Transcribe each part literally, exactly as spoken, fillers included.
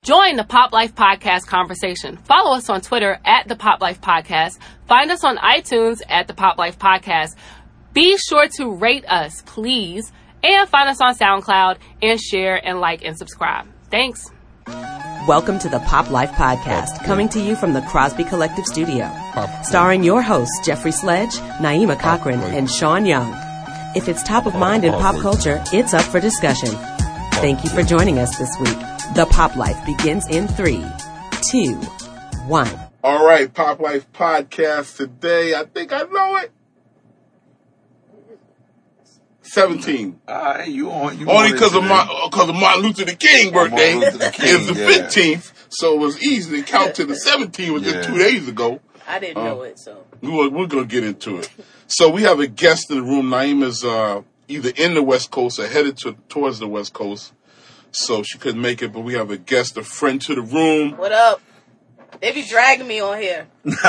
Join the Pop Life Podcast conversation. Follow us on Twitter at the Pop Life Podcast. Find us on iTunes at the Pop Life Podcast. Be sure to rate us, please. And find us on SoundCloud and share and like and subscribe. Thanks. Welcome to the Pop Life Podcast, coming to you from the Crosby Collective Studio. Starring your hosts, Jeffrey Sledge, Naima Cochran, and Sean Young. If it's top of mind in pop culture, it's up for discussion. Thank you for joining us this week. The Pop Life begins in three, two, one. All right, Pop Life Podcast today. I think I know it. seventeen. Uh, you on, you Only because of, my, uh, of Martin Luther the King birthday. Martin Luther the King, it's the yeah. fifteenth, so it was easy to count to the seventeenth. It was yeah. just two days ago. I didn't uh, know it, so. We're, we're going to get into it. So we have a guest in the room. Naima's uh, either in the West Coast or headed to, towards the West Coast. So she couldn't make it, but we have a guest, a friend to the room. What up? They be dragging me on here. We did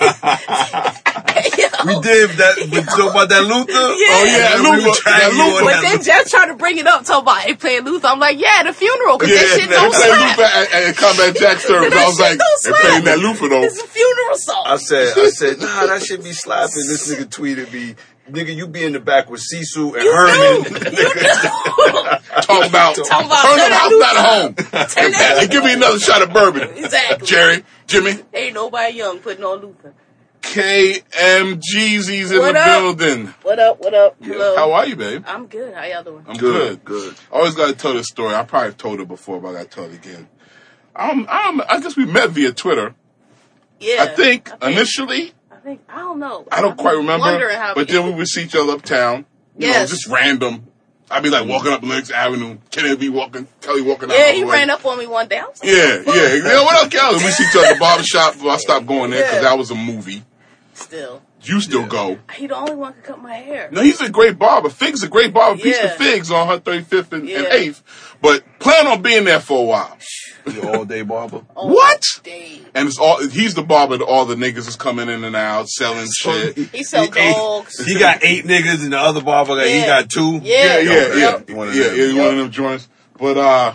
that. We talk about that Luther. Yeah. Oh yeah, We Luther. were trying That you on Luther. But they just trying to bring it up, talking about they playing Luther. I'm like, yeah, the funeral, because Yeah, that shit they don't played slap. Luther at, at Combat Jack service. That I was shit like, don't they're slap. playing that Luther though. It's a funeral song. I said, I said, nah, that should be slapping. This nigga tweeted me, nigga, you be in the back with Cecil and You Herman. do. You do. Talk about, Talking about turn turn the house that not at home. Turn that And give me another shot of bourbon. Exactly. Jerry, Jimmy. Ain't nobody young putting on Luther. K M Jeezy's in What the up? building. What up, what up? Hello. How are you, babe? I'm good. How y'all doing? I'm good. Good. I always got to tell this story. I probably told it before, but I got to tell it again. I'm, I'm, I guess we met via Twitter. Yeah. I think, initially, I think, I don't know. I don't I'm quite remember, wondering how but we- then we would see each other uptown. You Yes. know, just random. I'd be like walking up Lenox Avenue. Kennedy be walking, Kelly walking out. Yeah, the he way. ran up on me one day. I was like, Yeah, yeah. You know, what up, Kelly? We see each other at the barbershop. Well, I stopped going there because Yeah. that was a movie. still. You still Yeah. go. He the only one who could cut my hair. No, he's a great barber. Fig's a great barber. Peace to Yeah. Figs on her thirty-fifth and, and Yeah. eighth. But plan on being there for a while. You all day barber. Oh, What? Dang. And it's all he's the barber that all the niggas is coming in and out, selling shit. He sell dogs. He got eight niggas and the other barber, got, he Yeah. got two. Yeah. Yeah, yeah, Okay. yeah. You one of Yeah, them. yeah, one of Yep. them joints. But uh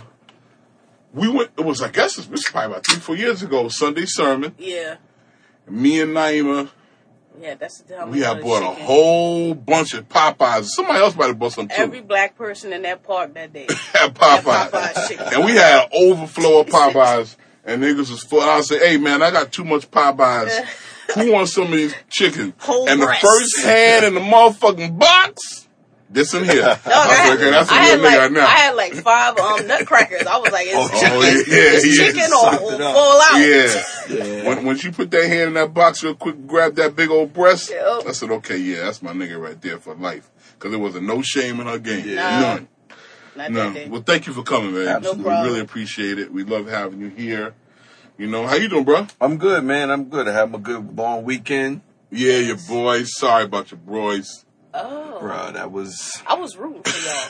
we went it was I guess it was probably about three, four years ago, Sunday sermon. Yeah. Me and Naima, Yeah, that's the time we had bought a whole bunch of Popeyes. Somebody else might have bought some too. Every black person in that park that day. had Popeyes. Popeyes chicken. And we had an overflow of Popeyes. And niggas was full. I said, hey, man, I got too much Popeyes. Who wants some of these chicken? Whole and the breast. first hand in the motherfucking box, this in here. Dog, I I, was had, like, okay, that's a I, had real nigga like, now. I had like five um, nutcrackers. I was like, it's Oh, chicken, yeah, it's yeah. chicken or, Sucked or it up. fall out. Yeah. Yeah. When, when she put that hand in that box real quick, grab that big old breast, Yep. I said, okay, yeah, that's my nigga right there for life. Because there wasn't no shame in her game. Yeah. None. Not None. that day. Well, thank you for coming, man. Absolutely. No problem. We really appreciate it. We love having you here. You know, how you doing, bro? I'm good, man. I'm good. I had my good long weekend. Yeah, your boys. Sorry about your boys. Oh. Bruh, that was, I was rooting for y'all.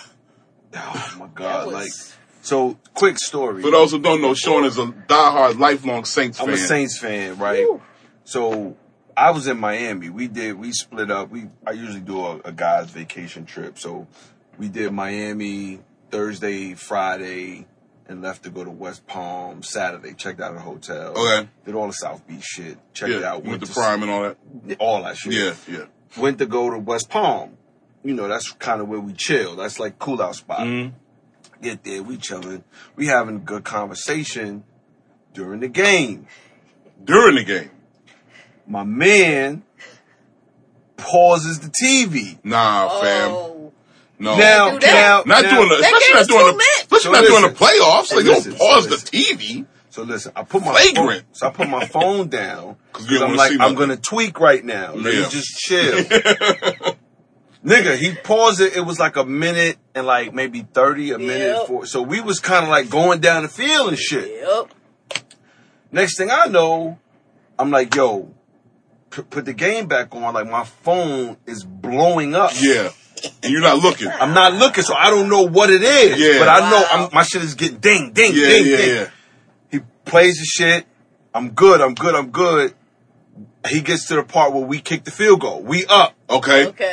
oh my That God. was, Like, so, quick story. For those who don't know, Sean is a diehard, lifelong Saints I'm fan. a Saints fan, right? Woo. So I was in Miami. We did. We split up. We I usually do a, a guy's vacation trip. So we did Miami Thursday, Friday, and left to go to West Palm Saturday. Checked out a hotel. Okay. Did all the South Beach shit. Checked it Yeah, out. with the to prime and all that. see- all that shit. Yeah, yeah. Went to go to West Palm. You know, that's kind of where we chill. That's like cool out spot. Mhm. Get there, we chilling. We having a good conversation during the game. During the game. My man pauses the T V. Nah, fam. Oh. No. Now, do that. now, not now, doing the, That especially game not is doing too the, lit. especially So not doing the listen. playoffs. Like, Listen, don't pause so the listen. T V. So listen, I put my Flagrant. phone, so I put my phone down 'Cause you because don't I'm wanna like, see I'm nothing. gonna tweak right now. Let Yeah. me just chill. Nigga, he paused it. It was like a minute and like maybe thirty, a minute. Yep. For, so we was kind of like going down the field and shit. Yep. Next thing I know, I'm like, yo, p- put the game back on. Like my phone is blowing up. Yeah. And you're not looking. I'm not looking, so I don't know what it is. Yeah. But I know Wow. I'm, my shit is getting ding, ding, Yeah, ding, yeah, ding. yeah. He plays the shit. I'm good, I'm good, I'm good. He gets to the part where we kick the field goal. We up. Okay. Okay.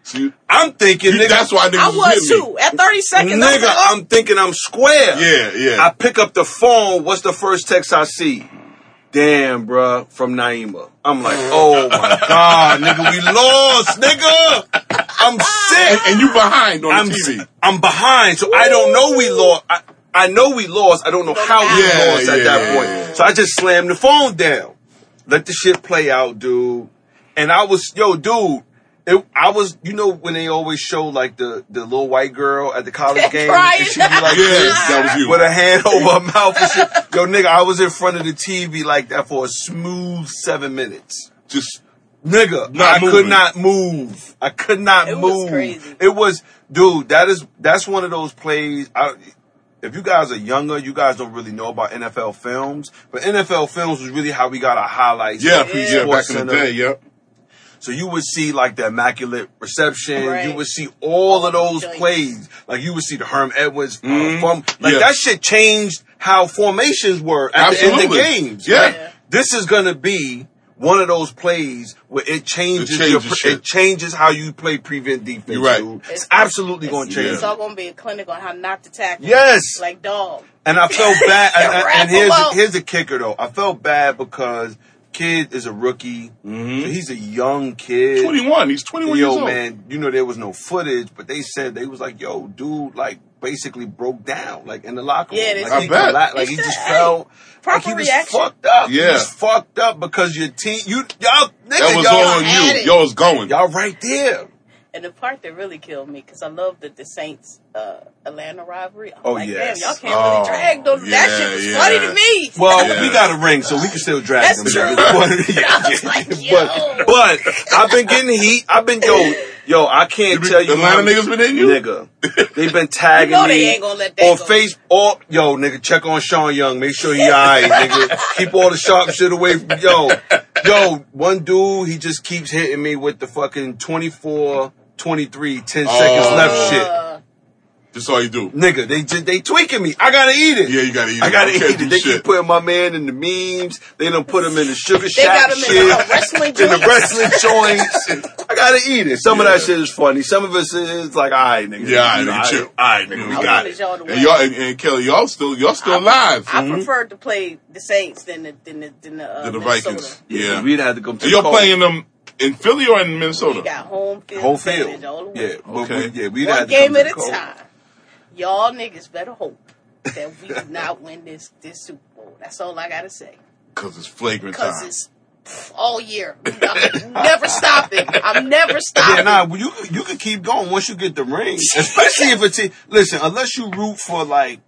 So you, I'm thinking, you, nigga. that's why niggas I was was hitting me. too. At thirty seconds, I was Nigga, like, oh. I'm thinking I'm square. Yeah, yeah. I pick up the phone. What's the first text I see? Damn, bruh, from Naima. I'm like, oh my God, nigga, we lost, nigga. I'm sick. And, and you behind on I'm, the T V. I'm behind, so I don't know we lost. I, I know we lost. I don't know how we Yeah, lost at yeah, that yeah, point. yeah. So I just slammed the phone down. Let the shit play out, dude. And I was, yo, dude. It, I was, you know, when they always show like the, the little white girl at the college game, Crying. and she be like Yeah, this, that was you. with her hand over her mouth and shit. Yo, nigga, I was in front of the T V like that for a smooth seven minutes. Just Nigga, Not I moving. could not move. I could not It move. was crazy. It was, dude. That is that's one of those plays. I, if you guys are younger, you guys don't really know about N F L films. But N F L films was really how we got our highlights. yeah, on yeah, back Sports in the Center. day, yep. So you would see like the immaculate reception. Right. You would see all of those Joints. plays. Like you would see the Herm Edwards uh, Mhm. from like Yeah. that shit changed how formations were at the end Absolutely. of games. Yeah. right? Yeah. This is gonna be one of those plays where it changes It changes your, shit. it changes how you play prevent defense. You're right. Dude. It's, absolutely going to It's, change. it's all going to be a clinic on how not to tackle. Yes. Like dog. And I felt bad. and, and- Wrap and here's him the, up. here's the kicker though. I felt bad because kid is a rookie. Mhm. So he's a young kid. twenty-one. He's twenty-one Yo, years old. man, you know there was no footage, but they said they was like, "Yo, dude, like basically broke down, like in the locker room. Yeah, they like, I he bet. colla- like he They just said, felt like proper he was reaction. fucked up. He Yeah. was fucked up because your team, you y'all, nigga, That was y'all, all on had you. it. Y'all was going. y'all right there. And the part that really killed me, because I love the, the Saints uh, Atlanta rivalry. I'm Oh, like, yes. damn, y'all can't Oh, really drag those. yeah, that shit was yeah. funny to me. Well, Yeah. we got a ring, so we can still drag That's them. true. But, yeah, I was like, yo. but, but I've been getting heat. I've been yo, yo. I can't You tell be- you. Atlanta how- niggas been in you? nigga. They've been tagging You know me they ain't gonna let that on go. face. All yo, nigga, check on Sean Young. Make sure he alright, nigga. Keep all the sharp shit away from yo, yo. One dude, he just keeps hitting me with the fucking twenty-four, twenty-three, ten seconds Oh. left shit. Uh, That's all you do. Nigga, they just they tweaking me. I gotta eat it. Yeah, you gotta eat it. I gotta I can't eat do it. They shit. keep putting my man in the memes. They done put him in the sugar They shack got him in shit. the wrestling in the joints. wrestling joints. I gotta eat it. Some of Yeah. that shit is funny. Some of it is like, all right, nigga. Yeah, all right, You know, nigga, chill. All right, nigga, we I I got wanted it. y'all to win. And y'all and, and Kelly, y'all still y'all still alive. I Mhm. preferred to play the Saints than the than the than the, uh, Than the Minnesota. Vikings. Yeah, Yeah. we'd have to come to And the y'all cold. playing them in Philly or in We Minnesota? got home field whole advantage field. all the way. Yeah, but Okay. we, yeah, we'd One have to game come at to a the cold. time. Y'all niggas better hope that we do not win this this Super Bowl. That's all I gotta say. Because it's flagrant Because time. it's pff, all year. I'm never stopping. I'm never stopping. Yeah, nah, well, you you can keep going once you get the ring, especially if it's listen. Unless you root for like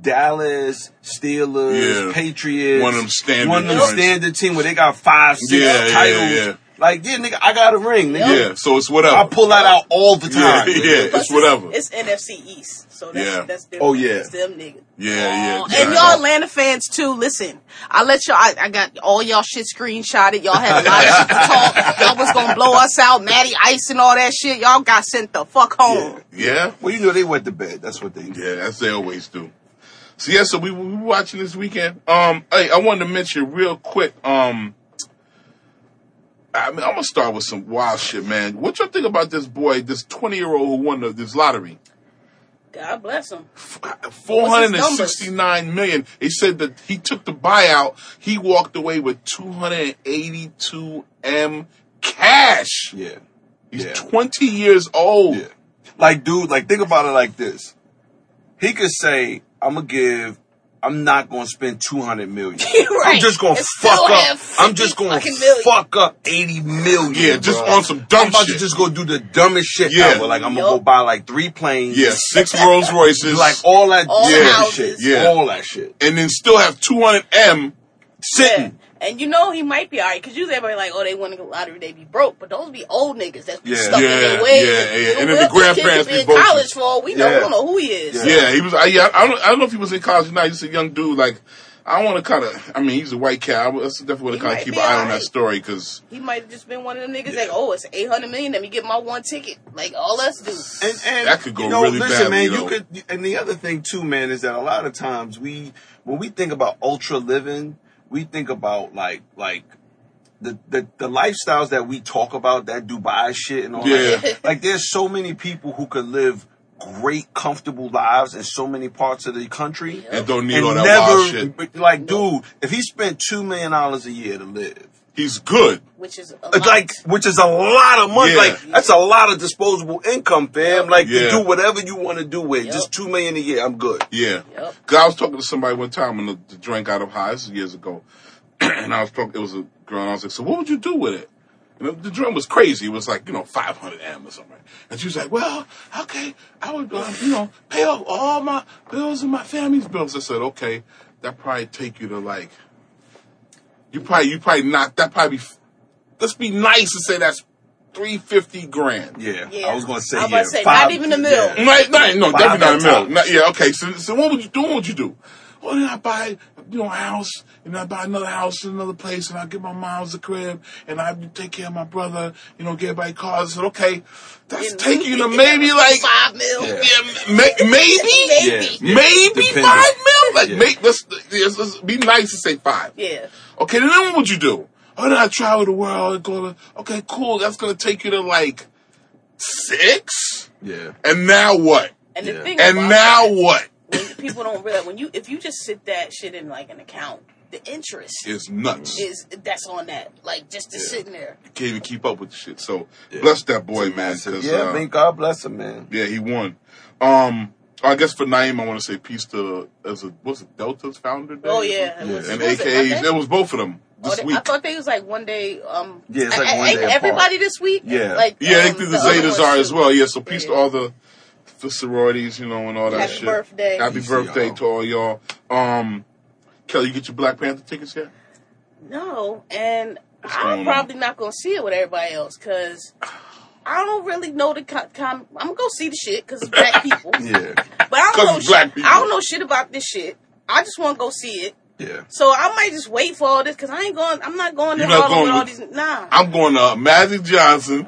Dallas, Steelers, Yeah. Patriots, One of them standard one of them joints. standard team where they got five, six Yeah, yeah, titles. yeah. Like, yeah, nigga, I got a ring, nigga. Yeah, so it's whatever. I pull that out all the yeah, time. yeah, nigga. Plus, it's whatever. It's N F C East, so that's Yeah. that's different. Oh, yeah. It's them niggas. Yeah, yeah. And yeah. y'all Atlanta fans too, listen. I let y'all, I, I got all y'all shit screenshotted. Y'all had a lot of shit to talk. Y'all was gonna blow us out, Matty Ice and all that shit. Y'all got sent the fuck home. Yeah? Well, you know they went to bed. That's what they do. Yeah, that's they always do. So yeah, so we we were watching this weekend. Um, hey, I wanted to mention real quick. Um, I mean, I'm gonna start with some wild shit, man. What y'all think about this boy, this twenty year old who won the, this lottery? God bless them. Four hundred and sixty nine million. He said that he took the buyout. He walked away with two hundred and eighty two m cash. Yeah. He's yeah. twenty years old. Yeah. Like, dude, like, think about it like this. He could say, I'm going to give, I'm not going to spend two hundred million. Right. I'm just going to And still fuck have up. I'm just fifty going fucking to million. fuck up eighty million. Yeah, just bro. on some dumb I'm about shit. to just go do the dumbest shit Yeah. ever. Like, I'm going to Yup. go buy like three planes. Yeah, six Rolls Royces. Like, all that All the yeah, houses. shit. Yeah. All that shit. and then still have two hundred M Sitting. Yeah. And you know he might be alright, because usually everybody like, oh, they win the lottery, they be broke. But those be old niggas that's be Yeah. stuck Yeah, in their ways. yeah, yeah. You know, And then the well, this kid grandparents could be in voting. college for all we know. Yeah. We don't know who he is. Yeah. Yeah, he was. I, yeah, I don't. I don't know if he was in college or not. He's a young dude. Like, I want to kind of. I mean, he's a white cat. I was definitely want He to kind might of keep be an eye on alright. that story because. He might have just been one of them niggas like, oh, it's eight hundred million. Let me get my one ticket. Like all us do. And, and That could go you know, really listen, badly, man, though. you could. And the other thing too, man, is that a lot of times we, when we think about ultra living, we think about like like the, the, the lifestyles that we talk about, that Dubai shit and all Yeah. that. Like, there's so many people who could live great, comfortable lives in so many parts of the country. And don't need And all that never, wild shit. like, dude, if he spent two million dollars a year to live, He's good. Which is a it's lot. like, which is a lot of money. Yeah. Like, that's a lot of disposable income, fam. Like, Yeah. you do whatever you want to do with. Yep. Just two million a year, I'm good. Yeah. Yep. Cause I was talking to somebody one time when the, the joint got up high. This was years ago. And I was talking, it was a girl, and I was like, so what would you do with it? And the, the joint was crazy. It was like, you know, five hundred M or something. And she was like, well, okay, I would, uh, you know, pay off all my bills and my family's bills. I said, okay, that probably take you to like, you probably, you probably not, that probably be, let's be nice and say that's three fifty grand. Yeah. Yeah. I was going to say, I was yeah. about to say, five- not even a mil. yeah. Right, right, no, Five definitely not a at mill. top. Not, yeah, okay. So, so what would you do? What would you do? Well, then I buy, you know, a house, and I buy another house in another place, and I get my mom's a crib, and I take care of my brother, you know, get everybody cars. I said, okay, that's And taking you to we- maybe like five mil. Yeah. yeah, may, maybe, Yeah. Yeah. maybe Depending. five mil. Like, Yeah. make let's, let's, let's be nice and say five. Yeah. Okay, then what would you do? Oh, then I travel the world and go to. Okay, cool. That's gonna take you to like six. Yeah. And now what? And Yeah. the thing And about now that, what? when people don't realize when you if you just sit that shit in like an account, the interest It's nuts. is that's on that. Like just to Yeah. sitting there. Can't even keep up with the shit. So Yeah. bless that boy, man. 'Cause, Yeah, uh, I mean, God bless him, man. yeah, he won. Um, I guess for Naeem, I want to say peace to as a what's it Delta's founder day? Oh yeah. It Yeah. was, And what was it, A K As, Monday? it was both of them Oh, this they- week. I thought they was like one day. Um, Yeah, it's like I- I- one day apart. Everybody this week. Yeah. Like Yeah, I um, think the, other Zetas ones are too. as well. Yeah, so peace to Yeah. all the the sororities, you know, and all that Happy shit. birthday. Happy Peace to birthday y'all. to all y'all. Um, Kelly, you get your Black Panther tickets yet? No, and What's going I'm on? probably not gonna see it with everybody else because I don't really know the com. com- I'm gonna go see the shit because it's black people. Yeah. But I 'Cause don't know it's black shit. people. I don't know shit about this shit. I just want to go see it. Yeah. So I might just wait for all this because I ain't going. I'm not going to You're not Harlem going with all with- these. Nah. I'm going to Magic Johnson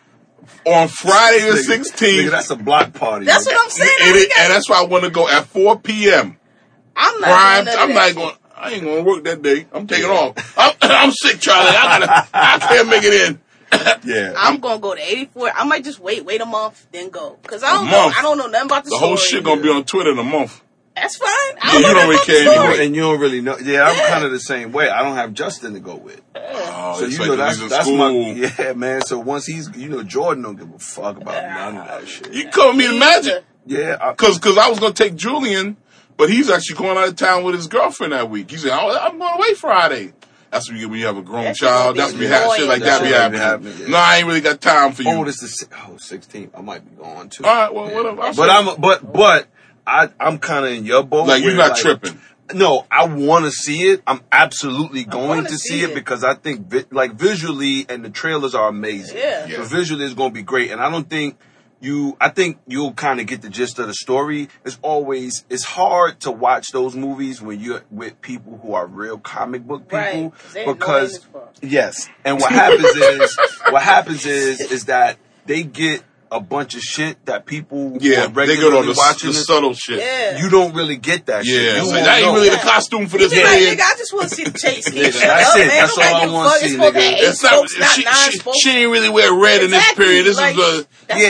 on Friday the Nigga, sixteenth. that's a block party. That's nigga. what I'm saying. And, I it- ain't got- and that's why I want to go at four p.m. I'm not. Prime. doing none of I'm that not shit. going. I ain't going to work that day. I'm taking off. I'm, I'm sick, Charlie. I gotta. I can't make it in. Yeah. I'm gonna go to eighty-four. I might just wait, wait a month, then go. Cause I A don't know. month? I don't know nothing about the, The whole story. shit gonna be on Twitter in a month. That's fine. I Yeah, don't you know don't nothing really about the care story. anyway. And you don't really know. Yeah, I'm Yeah. kind of the same way. I don't have Justin to go with. Oh, So it's you like know when that's he's in that's school. my yeah, man. So once he's you know Jordan don't give a fuck about none of that shit. You come me to Magic. Yeah, I, Cause, cause I was gonna take Julian, but he's actually going out of town with his girlfriend that week. He said, oh, I'm going away Friday. That's when you, when you have a grown That shit child. gonna That's be when you have shit like that be annoying, happening. though. Yeah. No, I ain't really got time for you. oh, this is oh sixteen. I might be going too. All right, well, whatever. I'll But say- I'm but but I I'm kind of in your boat. Like, you're where, not tripping. No, I want to see it. I'm absolutely going wanna to see see it it. because I think vi- like visually and the trailers are amazing. Yeah. Yeah. So visually it's going to be great, and I don't think you. I think you'll kind of get the gist of the story. It's always it's hard to watch those movies when you're with people who are real comic book people Right, 'cause they annoying because as fuck. yes, and what happens is what happens is is that they get a bunch of shit that people Yeah, who are they go regularly on the, watching the this, subtle shit. Yeah. you don't really get that shit. Yeah, You it's won't like, that ain't know. really the costume for this You be like, period. nigga, I just want to see the chase. Nigga, Shut that's up, it. man. That's Nobody all I give a wanna fuck. see, It's supposed to nigga. have eight It's not. spokes, not She, nine she, spokes. she ain't really wear red in this Exactly, period. This like- is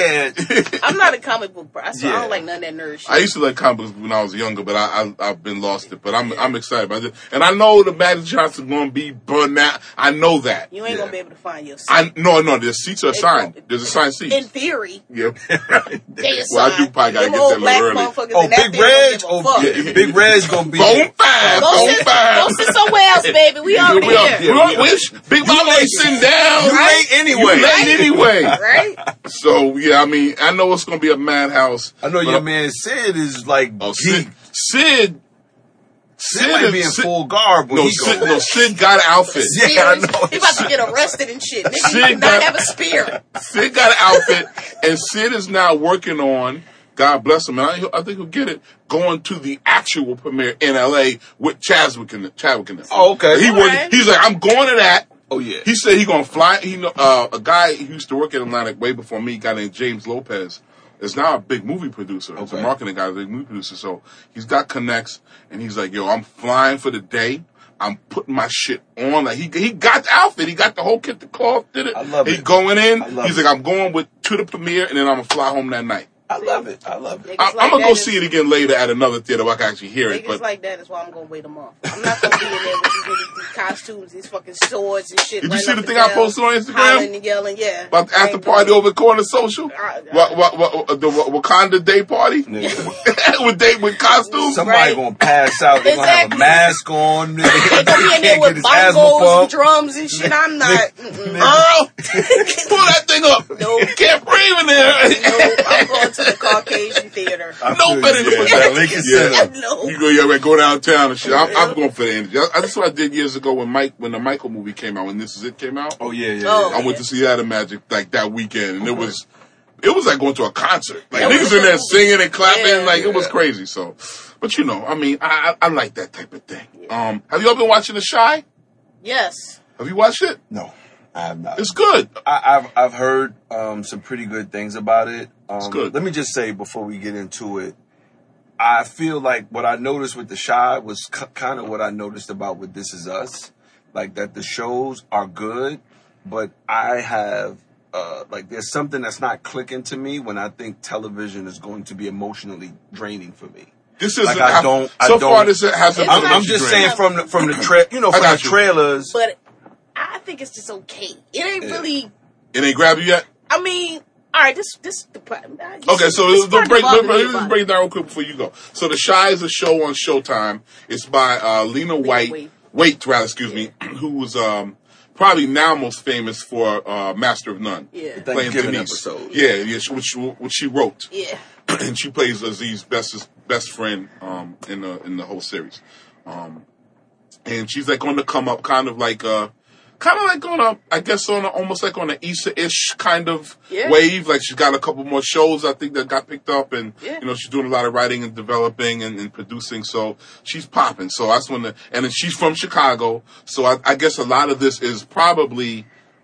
Yeah. I'm not a comic book person. So I Yeah. don't like none of that nerd shit. I used to like comic books when I was younger, but I, I I've been lost it. But I'm I'm excited about it, and I know the Magic Johnson gonna be burned out. I know that. you ain't Yeah. gonna be able to find your seat. I no no. The seats are assigned. won't- There's assigned seats. In theory, Yeah. they Well, I do assigned. probably gotta Them get old there a black little early. motherfuckers Oh, in that Big theater Reg. don't give a Oh, fuck. yeah. Big Reg's gonna be. Bone five. Go Bone sit, five. go sit somewhere else, baby. We already we are, here. we are, we- Big Mama ain't sitting down. You Right? late anyway. You late anyway. Right? So yeah, I mean, I know it's gonna be a madhouse. I know but- your man Sid is like Oh, geek. Sid. Sid. Sid might be in Sid- full garb when No, he Sid, goes. no, Sid got an outfit. Yeah, I know. He about to get arrested and shit. Nigga, Sid you cannot got- have a spear. Sid got an outfit, and Sid is now working on. God bless him, and I, I think he'll get it. Going to the actual premiere in L A with Chadwick in Chadwick in it. Oh, okay. He All work- right. He's like, I'm going to that. Oh yeah. He said he gonna fly. He know uh, a guy who used to work at Atlantic way before me, a guy named James Lopez, is now a big movie producer. He's a Okay. marketing guy, a big movie producer. So he's got connects, and he's like, "Yo, I'm flying for the day. I'm putting my shit on. Like he he got the outfit. He got the whole kit, the cloth, did it. I love he it. going in. I love He's it. like, I'm going with to the premiere, and then I'm gonna fly home that night. I love it. I love it. Niggas I, like I'm gonna that go is- see it again later at another theater where I can actually hear it. Niggas But like that is why I'm gonna wait a month. I'm not gonna be in there with these, with these costumes, these fucking swords and shit. did you running see up the and thing I down, posted on Instagram hollering and yelling, yeah. about the I after ain't party doing it. over Corner Social? I- I- What, what, what, the Wakanda Day party Nigga. with they with costumes. Somebody Right. gonna pass out. They're gonna have a Exactly. mask on. They gonna be in there Can't with get his asthma bongos and pump. drums and shit. I'm not. mm-mm. Earl, pull that thing up. Nope. Can't breathe in there. No, I'm going to the Caucasian theater. I No feel better you, than yeah, that. Lincoln Yeah. Center. No. You go, yeah, right, go downtown and shit. I'm, I'm going for the energy. I, that's what I did years ago when Mike, when the Michael movie came out, when This Is It came out. Oh yeah, yeah. Oh. yeah. I went to see that at Magic like that weekend, and it was, it was like going to a concert. Like Yeah, niggas we in there went- singing and clapping, Yeah. like it was Yeah. crazy. So, but you know, I mean, I, I I like that type of thing. Um, have you all been watching The Shy? Yes. Have you watched it? No, I have not. It's good. I, I've I've heard um, some pretty good things about it. Um, It's good. Let me just say before we get into it, I feel like what I noticed with The Shy was c- kind of what I noticed about with This Is Us, like that the shows are good, but I have uh, like there's something that's not clicking to me when I think television is going to be emotionally draining for me. This is Like, I don't- I so far. don't- This hasn't. It's I'm, been I'm an just issue saying for from the from the tra- you know I from the got you. trailers. But I think it's just okay. It ain't Yeah. really. It ain't grabbed you yet. I mean, all right. This this the part. Okay, so this let's part break, bothered me let's about break it. it down real quick before you go. So The Shy is a show on Showtime. It's by uh, Lena White, Waithe. Waithe, rather, excuse me, who was um, probably now most famous for uh, Master of None. Yeah. The Playing Thanksgiving Denise. episode. Yeah, yeah, she- which which she wrote, Yeah. and she plays Aziz's best best friend um, in the in the whole series. Um, and she's like on the come up, kind of like uh, kind of like on a, I guess on a, almost like on an Issa-ish kind of Yeah. wave. Like she's got a couple more shows I think that got picked up, and Yeah. you know she's doing a lot of writing and developing and, and producing. So she's popping. So that's when the and then she's from Chicago. So I, I guess a lot of this is probably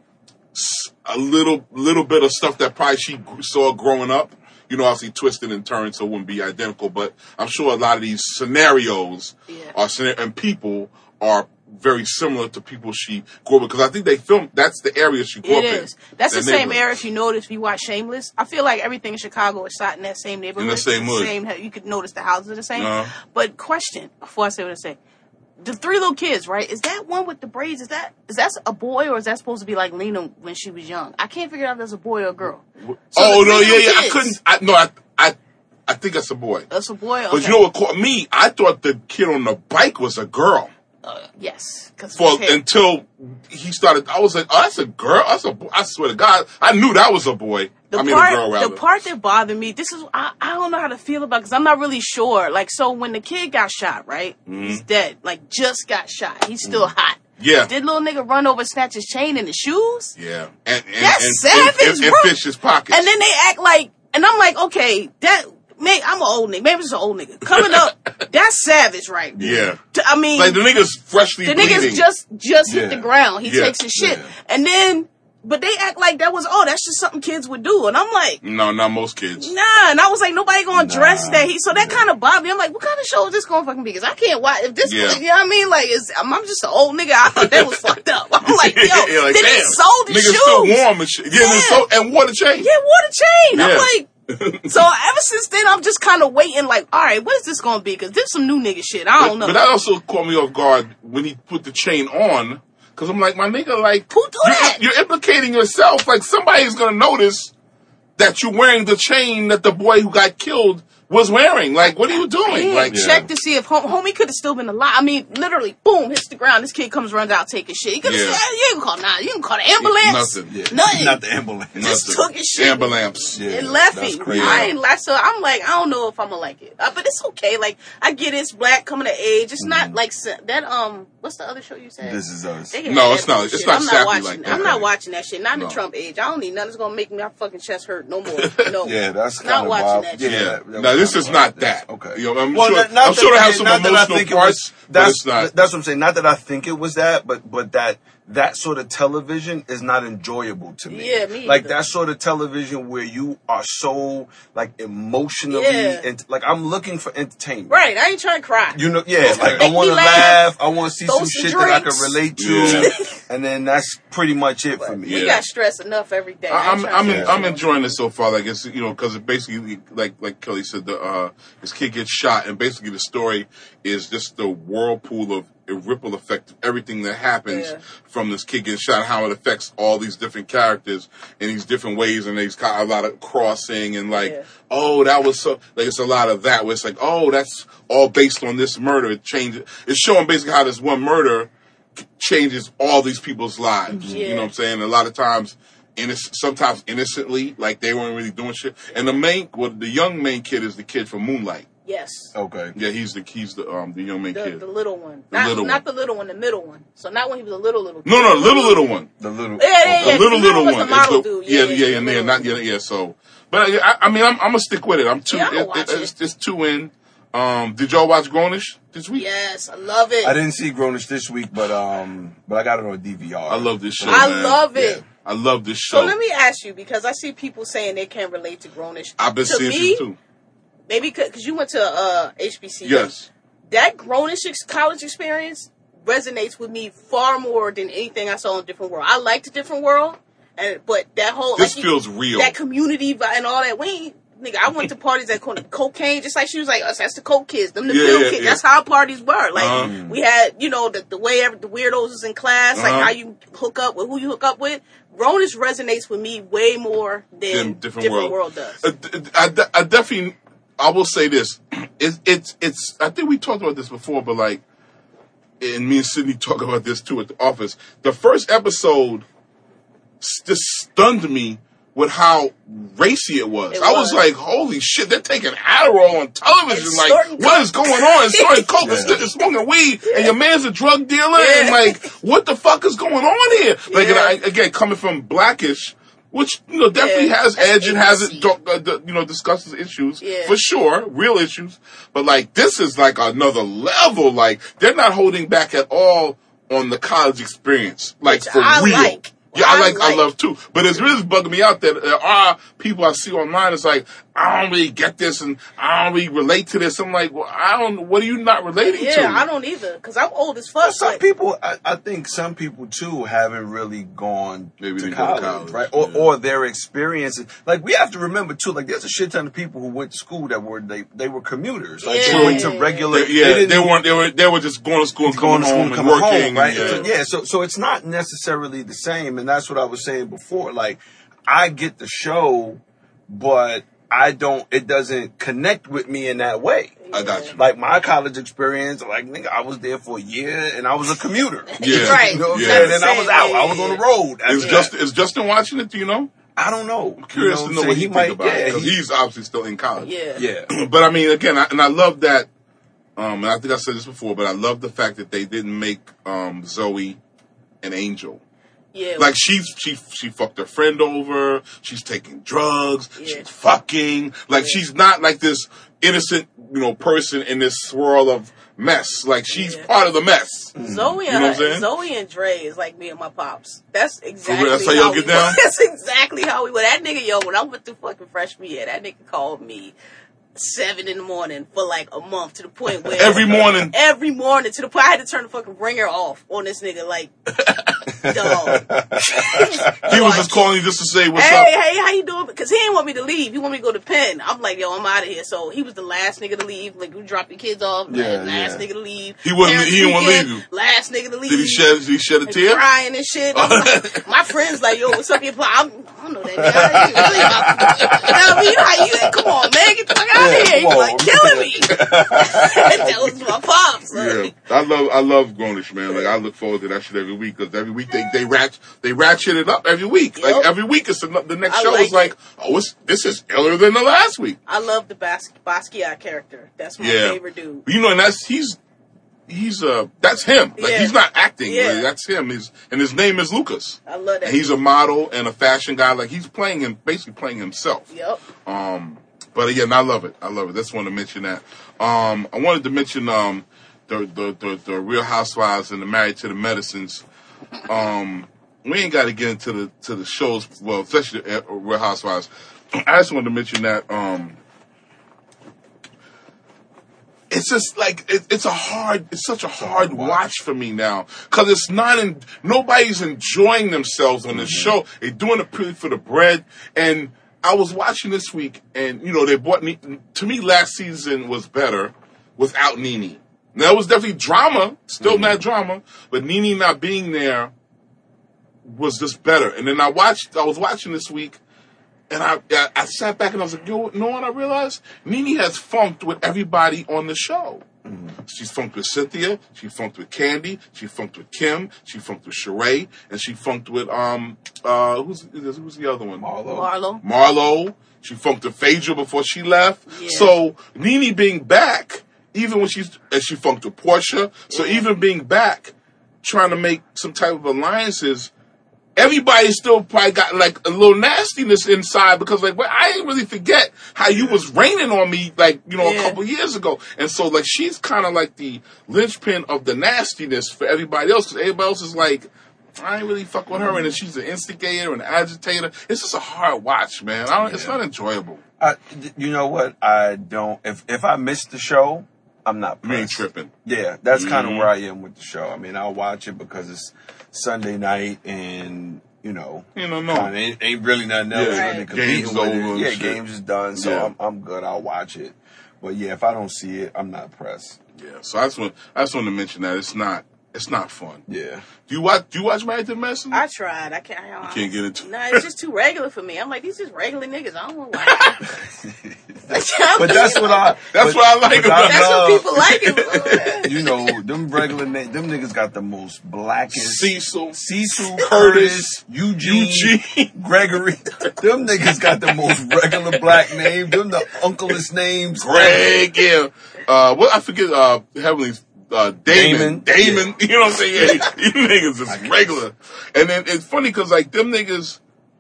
s- a little little bit of stuff that probably she gr- saw growing up. You know, obviously twisted and turned, so it wouldn't be identical. But I'm sure a lot of these scenarios Yeah. are scena- and people are very similar to people she grew up with. Because I think they filmed. That's the area she grew It up in. is. That's the that same neighborhood. area. If you notice, if you watch Shameless, I feel like everything in Chicago is shot in that same neighborhood. In the same hood. Same. You could notice the houses are the same. Uh-huh. But question before I say what I say, the three little kids, right? Is that one with the braids? Is that is that a boy or is that supposed to be like Lena when she was young? I can't figure out if that's a boy or a girl. So Oh the no, three yeah, little yeah. I kids, couldn't. I no, I, I, I think that's a boy. That's a boy. Okay. But you know what caught me? I thought the kid on the bike was a girl. Uh, yes, because For until he started, I was like, "Oh, that's a girl. That's a boy." I swear to God, I knew that was a boy. The I mean, part, a girl rather. the part that bothered me, this is I, I don't know how to feel about because I'm not really sure. Like, so when the kid got shot, right? He's dead. Like, just got shot. He's still hot. Mm-hmm. Yeah. Did little nigga run over, snatch his chain and his shoes? Yeah, and and That's and, savage, and, and, and bro. fish his pockets. And then they act like, and I'm like, okay, that. Maybe I'm an old nigga. Maybe it's an old nigga coming up. That's savage, right? Yeah. To- I mean, like the nigga's freshly the bleeding. nigga's just just hit Yeah. the ground. He Yeah. takes his shit, Yeah. and then, but they act like that was oh, that's just something kids would do, and I'm like. No, not most kids. Nah, and I was like, nobody gonna Nah. dress that. He so that kind of bothered me. I'm like, what kind of show is this gonna fucking be? Because I can't watch if this. Yeah. You know what I mean? Like, is I'm, I'm just an old nigga. I thought that was fucked up. I'm like, yo, Yeah, like, then he damn. sold his Nigga's shoes. still warm and shit. Yeah, Yeah. and, so, and wore the chain. Yeah, wore the chain. Yeah. I'm like. So ever since then, I'm just kind of waiting. Like, all right, what is this gonna be? Because there's some new nigga shit. I don't But, know. but that also caught me off guard when he put the chain on. Because I'm like, my nigga, like, Who do you're, that? you're implicating yourself. Like, somebody's going to notice that you're wearing the chain that the boy who got killed was wearing. Like, what are you I doing? didn't Like, check to see if hom- homie could have still been alive. I mean, literally, boom, hits the ground. This kid comes, runs out, taking shit. He could have Yeah. said, "You can call nah, you can call the ambulance." Nothing. Yeah. Nothing. Not the ambulance. Just Nothing. took his shit. Ambulance. Yeah. It left that's me. crazy. I ain't like so. I'm like, I don't know if I'm gonna like it, uh, but it's okay. Like, I get it, it's black coming of age. It's not like se- that. Um, what's the other show you said? This Is Us. They had No, that it's not- bullshit. it's not I'm sappy not watching. like that. I'm not watching that shit. Not in No. the Trump age. I don't need nothing that's gonna make my fucking chest hurt no more. No. Yeah, that's Not kind of watching wild. that Yeah, shit. Yeah. that- that No, this is not that. Okay. You know, I'm Well, sure. not- not I'm sure that- they have some not that I emotional think it parts, was- but That's it's not. that's what I'm saying. Not that I think it was that, but but that that sort of television is not enjoyable to me. Yeah, me Like either. that sort of television where you are so like emotionally Yeah. and like I'm looking for entertainment. Right, I ain't trying to cry. You know, yeah, like I Make want me to laugh. laugh. I want to see Throw some some shit that I can drinks. relate to, Yeah. and then that's pretty much it for me. We Yeah. got stress enough every day. I- I'm ain't I'm trying in, to- I'm enjoying this so far. Like it's you know because it basically like like Kelly said the uh, this kid gets shot and basically the story is just the whirlpool of a ripple effect of everything that happens Yeah. from this kid getting shot, how it affects all these different characters in these different ways, and there's kind of a lot of crossing and like Yeah. oh that was so like it's a lot of that where it's like oh that's all based on this murder. It changes. It's showing basically how this one murder changes all these people's lives. Yeah. You know what I'm saying? A lot of times, innoc- sometimes innocently, like they weren't really doing shit. And the main, well, the young main kid is the kid from Moonlight. Yes. Okay. Yeah, he's the he's the um the young main The, kid. the little one. The not little not one. the little one, the middle one. So not when he was a little little kid. No, no, little little one. The little. Yeah, yeah, The yeah. little little was one. The model is the- dude. yeah, yeah, yeah, the yeah, little not one. yeah, yeah. So, but I, I mean, I'm I'm gonna stick with it. I'm two. Yeah, I'ma it, watch it, it's, it's two in. Um, did y'all watch Grownish this week? Yes, I love it. I didn't see Grownish this week, but um, but I got it on D V R. I love this show. I man. love it. Yeah, I love this show. So let me ask you, because I see people saying they can't relate to Grownish. I've been to seeing me, you too. maybe because you went to uh, H B C U. Yes. That Grownish ex- college experience resonates with me far more than anything I saw in Different World. I liked Different World, and but that whole This like, feels real. That community vi- and all that. We ain't, nigga. I went to parties that called cocaine, just like she was like us. That's the coke kids, them the Yeah, pill yeah, kids. yeah. That's how parties were. Like Uh-huh. we had, you know, the, the way every, the weirdos was in class, like Uh-huh. how you hook up with who you hook up with. Grownish resonates with me way more than Than Different, Different World. World. does. Uh, d- I, de- I definitely, I will say this. It's, it's, it's, I think we talked about this before, but like, and me and Sydney talk about this too at the office. The first episode s- just stunned me with how racy it was. It I was was. like, holy shit, they're taking Adderall on television. And Like, snorting what coke. is going on? And snorting coke Yeah. and st- smoking weed, and your man's a drug dealer, Yeah. and like, what the fuck is going on here? Like, and Yeah. I, again, coming from Blackish, which, you know, definitely Yeah. has That's edge and has it, agency. do- uh, the- you know, discusses issues Yeah. for sure, real issues. But like, this is like another level. Like, they're not holding back at all on the college experience. Like, Which for I real. like. Yeah, I I like, I like. love too. But it's really bugging me out that there are people I see online. It's like, I don't really get this and I don't really relate to this. I'm like, well, I don't, what are you not relating to? Yeah, I don't either, because I'm old as fuck. Some but- people, I, I think some people too haven't really gone Maybe to they go to college, college, right? Or, yeah. or their experiences. Like we have to remember too. Like there's a shit ton of people who went to school that were they they were commuters. Like Yeah. they went to regular. They- yeah, they, they, didn't- weren't, they were, they were just going to school and going coming to school home and and coming working. home, right? and, So, yeah, so so it's not necessarily the same, and that's what I was saying before. Like I get the show, but I don't. It doesn't connect with me in that way. I got you. Like my college experience, like nigga, I was there for a year and I was a commuter. Yeah. Right. You know what I'm Yeah. saying? And I was out. I was Yeah. on the road. Is After Justin, is Justin watching it? Do you know? that. I don't know. I'm curious You to know know what I'm what he saying? think about it. yeah, Because he- he's obviously still in college. Yeah. yeah. But I mean, again, I, and I love that. Um, and I think I said this before, but I love the fact that they didn't make um, Zoe an angel. Yeah. Like she's she she fucked her friend over. She's taking drugs. Yeah. She's fucking. Like she's not like this innocent, you know, person in this swirl of mess. Like she's Yeah. part of the mess. Zoe and You know what I'm her- saying? Zoe and Dre is like me and my pops. That's exactly real? That's how y'all we get down? were. That's exactly how we were. That nigga, yo, when I went through fucking freshman year, that nigga called me seven in the morning for like a month to the point where Every morning. every morning to the point I had to turn the fucking ringer off on this nigga. Like, dog. He was just calling you just to say what's Hey, up. hey, how you doing? Because he didn't want me to leave. He wanted me to go to Penn. I'm like, yo, I'm out of here. So he was the last nigga to leave. Like, you drop your kids off. Yeah, last yeah. nigga to leave. He wasn't- Parents' he didn't wanna weekend, leave you. Last nigga to leave. Did he shed? Did he shed a And tear? crying and shit. I'm like, my friends like, yo, what's up? Your plan? I'm, I don't know that nigga. I ain't really about- You know what I mean? You how you? Come on, man, get the fuck out of Yeah, here. He's whoa. like killing me. That was my pops. Yeah, Like, I love I love Grownish, man. Like I look forward to that shit every week because every week they they ratchet they ratchet it up every week. Like Yep. every week it's ano- the next I show like is like, it. oh, it's, this is iller than the last week. I love the Bas- Basquiat character. That's my Yeah, favorite dude. you know, and that's he's he's uh that's him. Like Yeah. he's not acting. Yeah. Like, that's him. He's and his name is Lucas. I love that. And he's a model and a fashion guy. Like he's playing him, basically playing himself. Yep. Um, But again, I love it. I love it. Just want to mention that. Um, I wanted to mention um, the, the the the Real Housewives and the Married to the Medicines. Um, we ain't got to get into the to the shows. Well, especially the Real Housewives. I just wanted to mention that. Um, It's just like it, it's a hard, it's such a hard watch for me now because it's not in. Nobody's enjoying themselves on this mm-hmm. show. They're doing it purely for the bread. And I was watching this week, and you know they bought me. To me, last season was better without Nene. Now it was definitely drama, still mm-hmm. not drama, but Nene not being there was just better. And then I watched. I was watching this week. And I, I I sat back and I was like, you know what I realized? Nene has funked with everybody on the show. Mm-hmm. She's funked with Cynthia. She funked with Candy. She funked with Kim. She funked with Sheree. And she funked with, um, uh, who's, who's the other one? Marlo. Marlo. Marlo. She funked with Phaedra before she left. Yeah. So Nene being back, even when she's, and she funked with Portia. So yeah. even being back, trying to make some type of alliances, everybody still probably got like a little nastiness inside because like, well, I didn't really forget how you was raining on me like, you know, yeah. a couple years ago. And so like, she's kind of like the linchpin of the nastiness for everybody else because everybody else is like, I ain't really fuck with her. And then she's an instigator and an agitator. It's just a hard watch, man. I don't, yeah. It's not enjoyable. I, you know what? I don't, if, if I miss the show, I'm not pressed. You ain't tripping. Yeah, that's mm-hmm. kind of where I am with the show. I mean, I'll watch it because it's Sunday night and, you know, you know, no. kinda ain't, ain't really nothing else yeah. really game's with over it. Yeah, shit. game's is done, so yeah. I'm I'm good. I'll watch it. But yeah, if I don't see it, I'm not pressed. Yeah, so I just want I just want to mention that it's not it's not fun. Yeah. Do you watch Do you watch Married to the Medicine? I tried. I can't. I don't, you can't get into. No, it's just too regular for me. I'm like, these just regular niggas. I don't want to watch. But that's what I. That's but, what I like about. That's what people like it. You know, them regular na- them niggas got the most blackest. Cecil, Cecil, Curtis, Eugene, Eugene. Gregory. Them niggas got the most regular black names. Them the uncleest names. Greg, yeah. Uh, what I forget. Uh, Heavenly's. Uh, Damon, Damon, Damon, yeah. you know what I'm saying? Yeah, you niggas is regular. And then it's funny because, like, them niggas,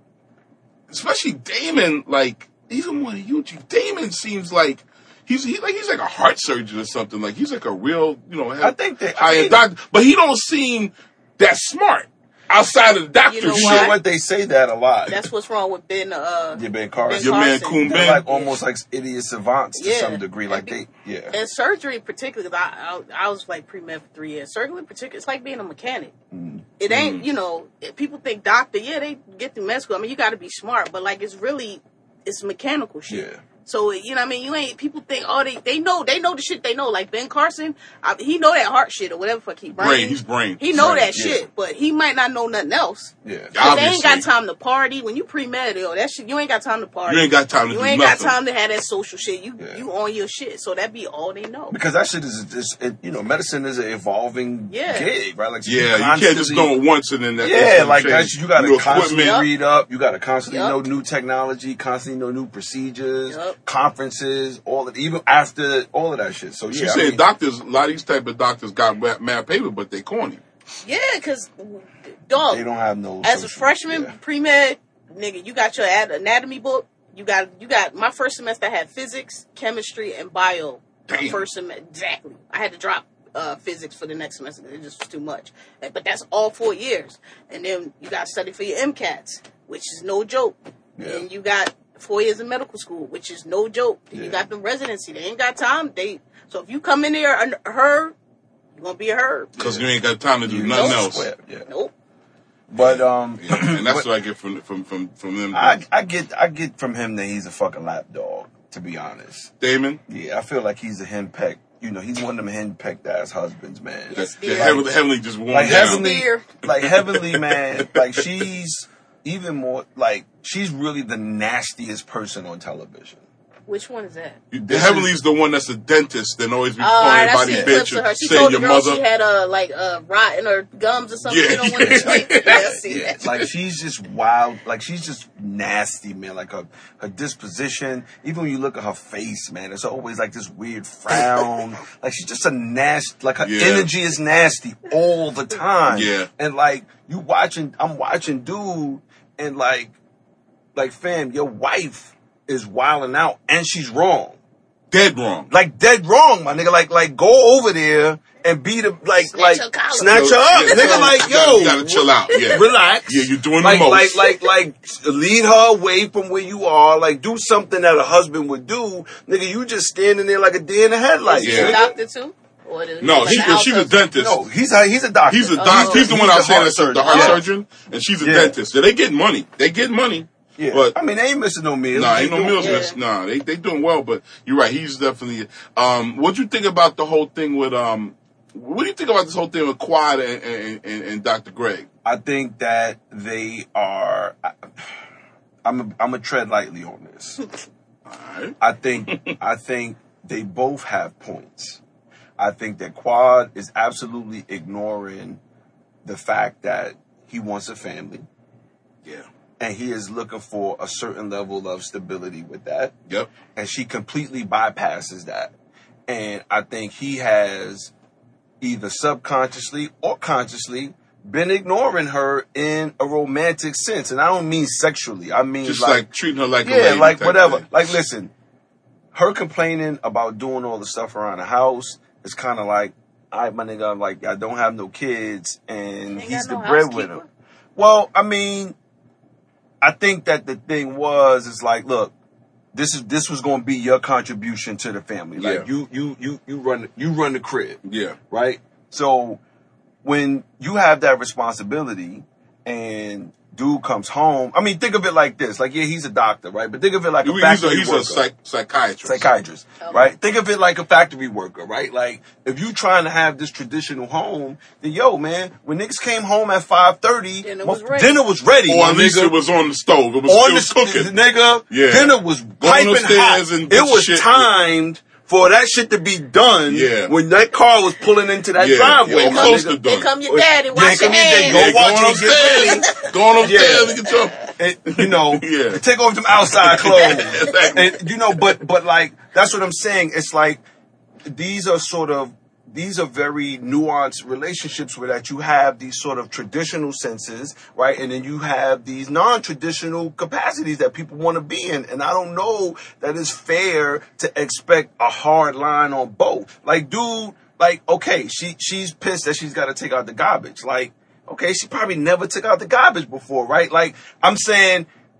especially Damon, like, even more than Eugene, Damon seems like, he's, he, like, he's like a heart surgeon or something. Like, he's like a real, you know, I think that, high end doctor, but he don't seem that smart. Outside of the doctor you know shit. You know what? They say that a lot. That's what's wrong with Ben, uh, yeah, Ben Carson. Ben Your man Carson. Coon They're Ben. like almost like idiot savants to Yeah. some degree. Like they, yeah. And surgery, particularly, 'cause I, I I was like pre-med for three years. Surgery, particularly, it's like being a mechanic. Mm. It ain't, you know, people think doctor, yeah, they get through med school. I mean, you got to be smart, but like it's really, it's mechanical shit. Yeah. So, you know what I mean? You ain't, people think, oh, they, they know, they know the shit they know. Like Ben Carson, I, he know that heart shit or whatever fuck he brain. Brain, he's brain. He know Brain, that yeah. shit, but he might not know nothing else. Yeah. Cause they ain't Obviously. got time to party. When you pre-med, yo, that shit, you ain't got time to party. You ain't got time to You do ain't nothing. got time to have that social shit. You, Yeah. you on your shit. So that be all they know. Because that shit is just, it, you know, medicine is an evolving Yeah. gig, right? Like, so Yeah, you can't just constantly- know it once and then that. Yeah, that's like change. that's, you gotta New constantly equipment. Yep. read up. You gotta constantly Yep. know new technology, constantly know new procedures, Yep. conferences, all of, even after all of that shit. So She yeah, I said mean, doctors, a lot of these type of doctors got mad, mad paper, but they corny. Yeah, because, dog, they don't have no. as a social- freshman yeah. pre-med, nigga, you got your ad- anatomy book. You got, you got, my first semester had physics, chemistry, and bio. My Damn. first semester, exactly. I had to drop uh, physics for the next semester. It just was too much. But that's all four years. And then you got to study for your MCATs, which is no joke. Yeah. And you got four years of medical school, which is no joke. Then Yeah. you got the residency. They ain't got time. They So if you come in there under her, you're going to be a herb. Because you ain't got time to do You nothing know else. square, Yeah. Nope. But um, Yeah, and that's what I get from from from from them. I I get I get from him that he's a fucking lap dog. To be honest, Damon, yeah, I feel like he's a henpecked. You know, he's one of them henpecked ass husbands, man. Yes, the dear. heavenly, heavenly just warmed Like down. heavenly, Dear. like heavenly, man. Like she's even more like she's really the nastiest person on television. Which one is that? The Heavenly's the one that's a dentist and always be Oh, calling all right, I everybody see bitch clips of her. and She saying told the your girl mother. she had uh, like uh, rot in her gums or something. Yeah, She don't want to yeah. drink. Yeah, I see Yeah, that. like she's just wild. Like she's just nasty, man. Like her her disposition. Even when you look at her face, man, it's always like this weird frown. Like she's just a nasty. Like her Yeah. energy is nasty all the time. Yeah. And like you watching, I'm watching, dude, and like, like fam, your wife is wilding out and she's wrong. Dead wrong. Like dead wrong, my nigga. Like like go over there and be the like Snatch like her collar. snatch her up, Yeah, nigga. you Like gotta- yo, you gotta chill out. Yeah. relax. Yeah, you're doing like the most. like like like lead her away from where you are. Like do something that a husband would do, nigga. You just standing there like a deer in the headlights. Is he Yeah. a doctor too? Or is he No, like she, a house she's a husband? dentist. No, he's a he's a doctor. He's a Oh. doctor. He's the one I was He's a saying heart that's the surgeon. heart Yeah. surgeon, and she's a Yeah. dentist. So they get money. They get money. Yeah, But I mean, they ain't missing no meals. nah, They ain't no doing- meals. yeah. miss. Nah, they they doing well. But you're right. He's definitely. Um, what you think about the whole thing with um? What do you think about this whole thing with Quad and and, and, and Doctor Greg? I think that they are. I, I'm a, I'm a tread lightly on this. All right. I think I think they both have points. I think that Quad is absolutely ignoring the fact that he wants a family Yeah. and he is looking for a certain level of stability with that. Yep. And she completely bypasses that. And I think he has either subconsciously or consciously been ignoring her in a romantic sense. And I don't mean sexually. I mean Just like, like, treating her like a yeah, lady like type whatever. thing. Like listen, her complaining about doing all the stuff around the house is kind of like, all right, my nigga, I'm like, I don't have no kids and Ain't he's got the no breadwinner. housekeeper? Well, I mean, I think that the thing was, is like, look, this is this was going to be your contribution to the family. Like Yeah. you, you, you, you run, you run the crib, Yeah. right? So when you have that responsibility, and dude comes home, I mean, think of it like this: like, yeah, he's a doctor, right? But think of it like a He's a, factory he's a worker. psych, psychiatrist. Psychiatrist, Okay. right? Think of it like a factory worker, right? Like, if you trying to have this traditional home, then yo, man, when niggas came home at five thirty, Dinner was ready. dinner was ready. Or my at least nigga. it was on the stove. It was, on it was the cooking. nigga. Yeah. Dinner was piping upstairs hot. and It get was shit. timed for that shit to be done. Yeah. When that car was pulling into that Yeah. driveway, Yeah, my close nigga. to done. Here come your Or- daddy. Yeah, Wash your come your daddy. hands. Go Yeah, watch going it, get ready. upstairs. Going upstairs and get your... And, you know, Yeah. take off them outside clothes. Exactly. And you know, but but like that's what I'm saying. It's like these are sort of these are very nuanced relationships where that you have these sort of traditional senses, right? And then you have these non-traditional capacities that people want to be in. And I don't know that it's fair to expect a hard line on both. Like, dude, like, okay, she she's pissed that she's got to take out the garbage. Like, okay, she probably never took out the garbage before, right? Like, I'm saying,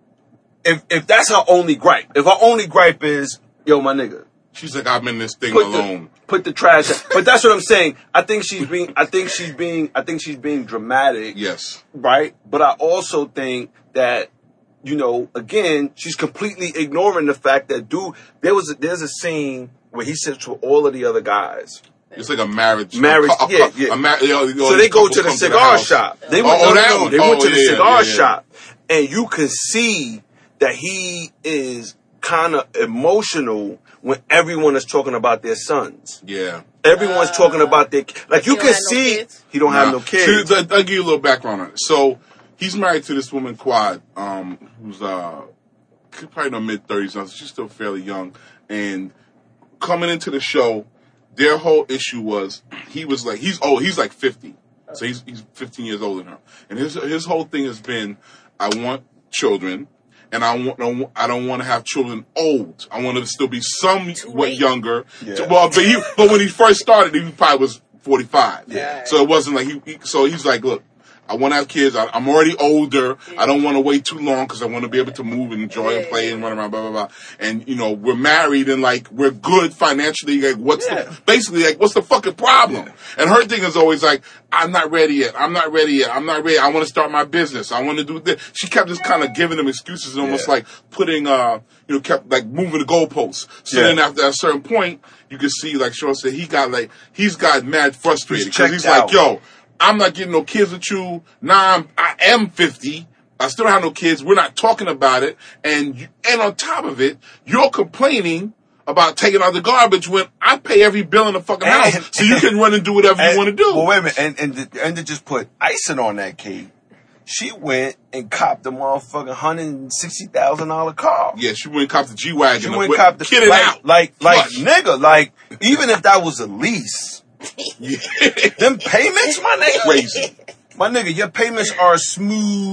if if that's her only gripe, if her only gripe is, yo, my nigga, She's like, I'm in this thing put alone. the put the trash out. But that's what I'm saying. I think she's being, I think she's being, I think she's being dramatic, Yes. right? But I also think that, you know, again, she's completely ignoring the fact that, dude, there was a, there's a scene where he sits with all of the other guys. It's like a marriage. Marriage, a, cou- yeah, yeah. A mar- you know, you know, So they go couple to the come cigar house. shop. They Oh, went, oh, no, that no, one. they went Oh, to the yeah, cigar yeah, yeah. shop, and you can see that he is kind of emotional when everyone is talking about their sons. Yeah. Everyone's talking about their like you he don't can have no see kids? he don't Nah. have no kids. See, I'll give you a little background on it. So he's married to this woman, Quad, um, who's uh, probably in her mid thirties now. So she's still fairly young. And coming into the show, their whole issue was he was like he's old. He's like fifty, so he's he's fifteen years older than her. And his his whole thing has been, I want children. And I want, don't, I don't want to have children old. I want them to still be somewhat late. younger. Yeah. Well, but he, but when he first started, he probably was forty-five. Yeah. So it wasn't like he, he so he's like, look, I want to have kids. I, I'm already older. I don't want to wait too long because I want to be able to move and enjoy and play and run around, blah, blah, blah. And, you know, we're married and, like, we're good financially. Like, what's Yeah. the, basically, like, what's the fucking problem? And her thing is always like, I'm not ready yet. I'm not ready yet. I'm not ready. I want to start my business. I want to do this. She kept just kind of giving them excuses and almost Yeah. like putting, uh, you know, kept like moving the goalposts. So Yeah. then after a certain point, you can see, like Sean said, he got like, he's got mad frustrated He's because he's checked like, out. yo, I'm not getting no kids with you. Now I'm, I am fifty. I still don't have no kids. We're not talking about it. And you, and on top of it, you're complaining about taking out the garbage when I pay every bill in the fucking And- house, so you can run and do whatever you And- want to do. Well, wait a minute, and and to, and to just put icing on that cake, she went and copped a motherfucking hundred and sixty thousand dollar car. Yeah, she went and copped the G wagon. She went and copped the kitted like, out. like like Flush. nigga, like even if that was a lease, them payments, my nigga, Crazy. my nigga, your payments are smooth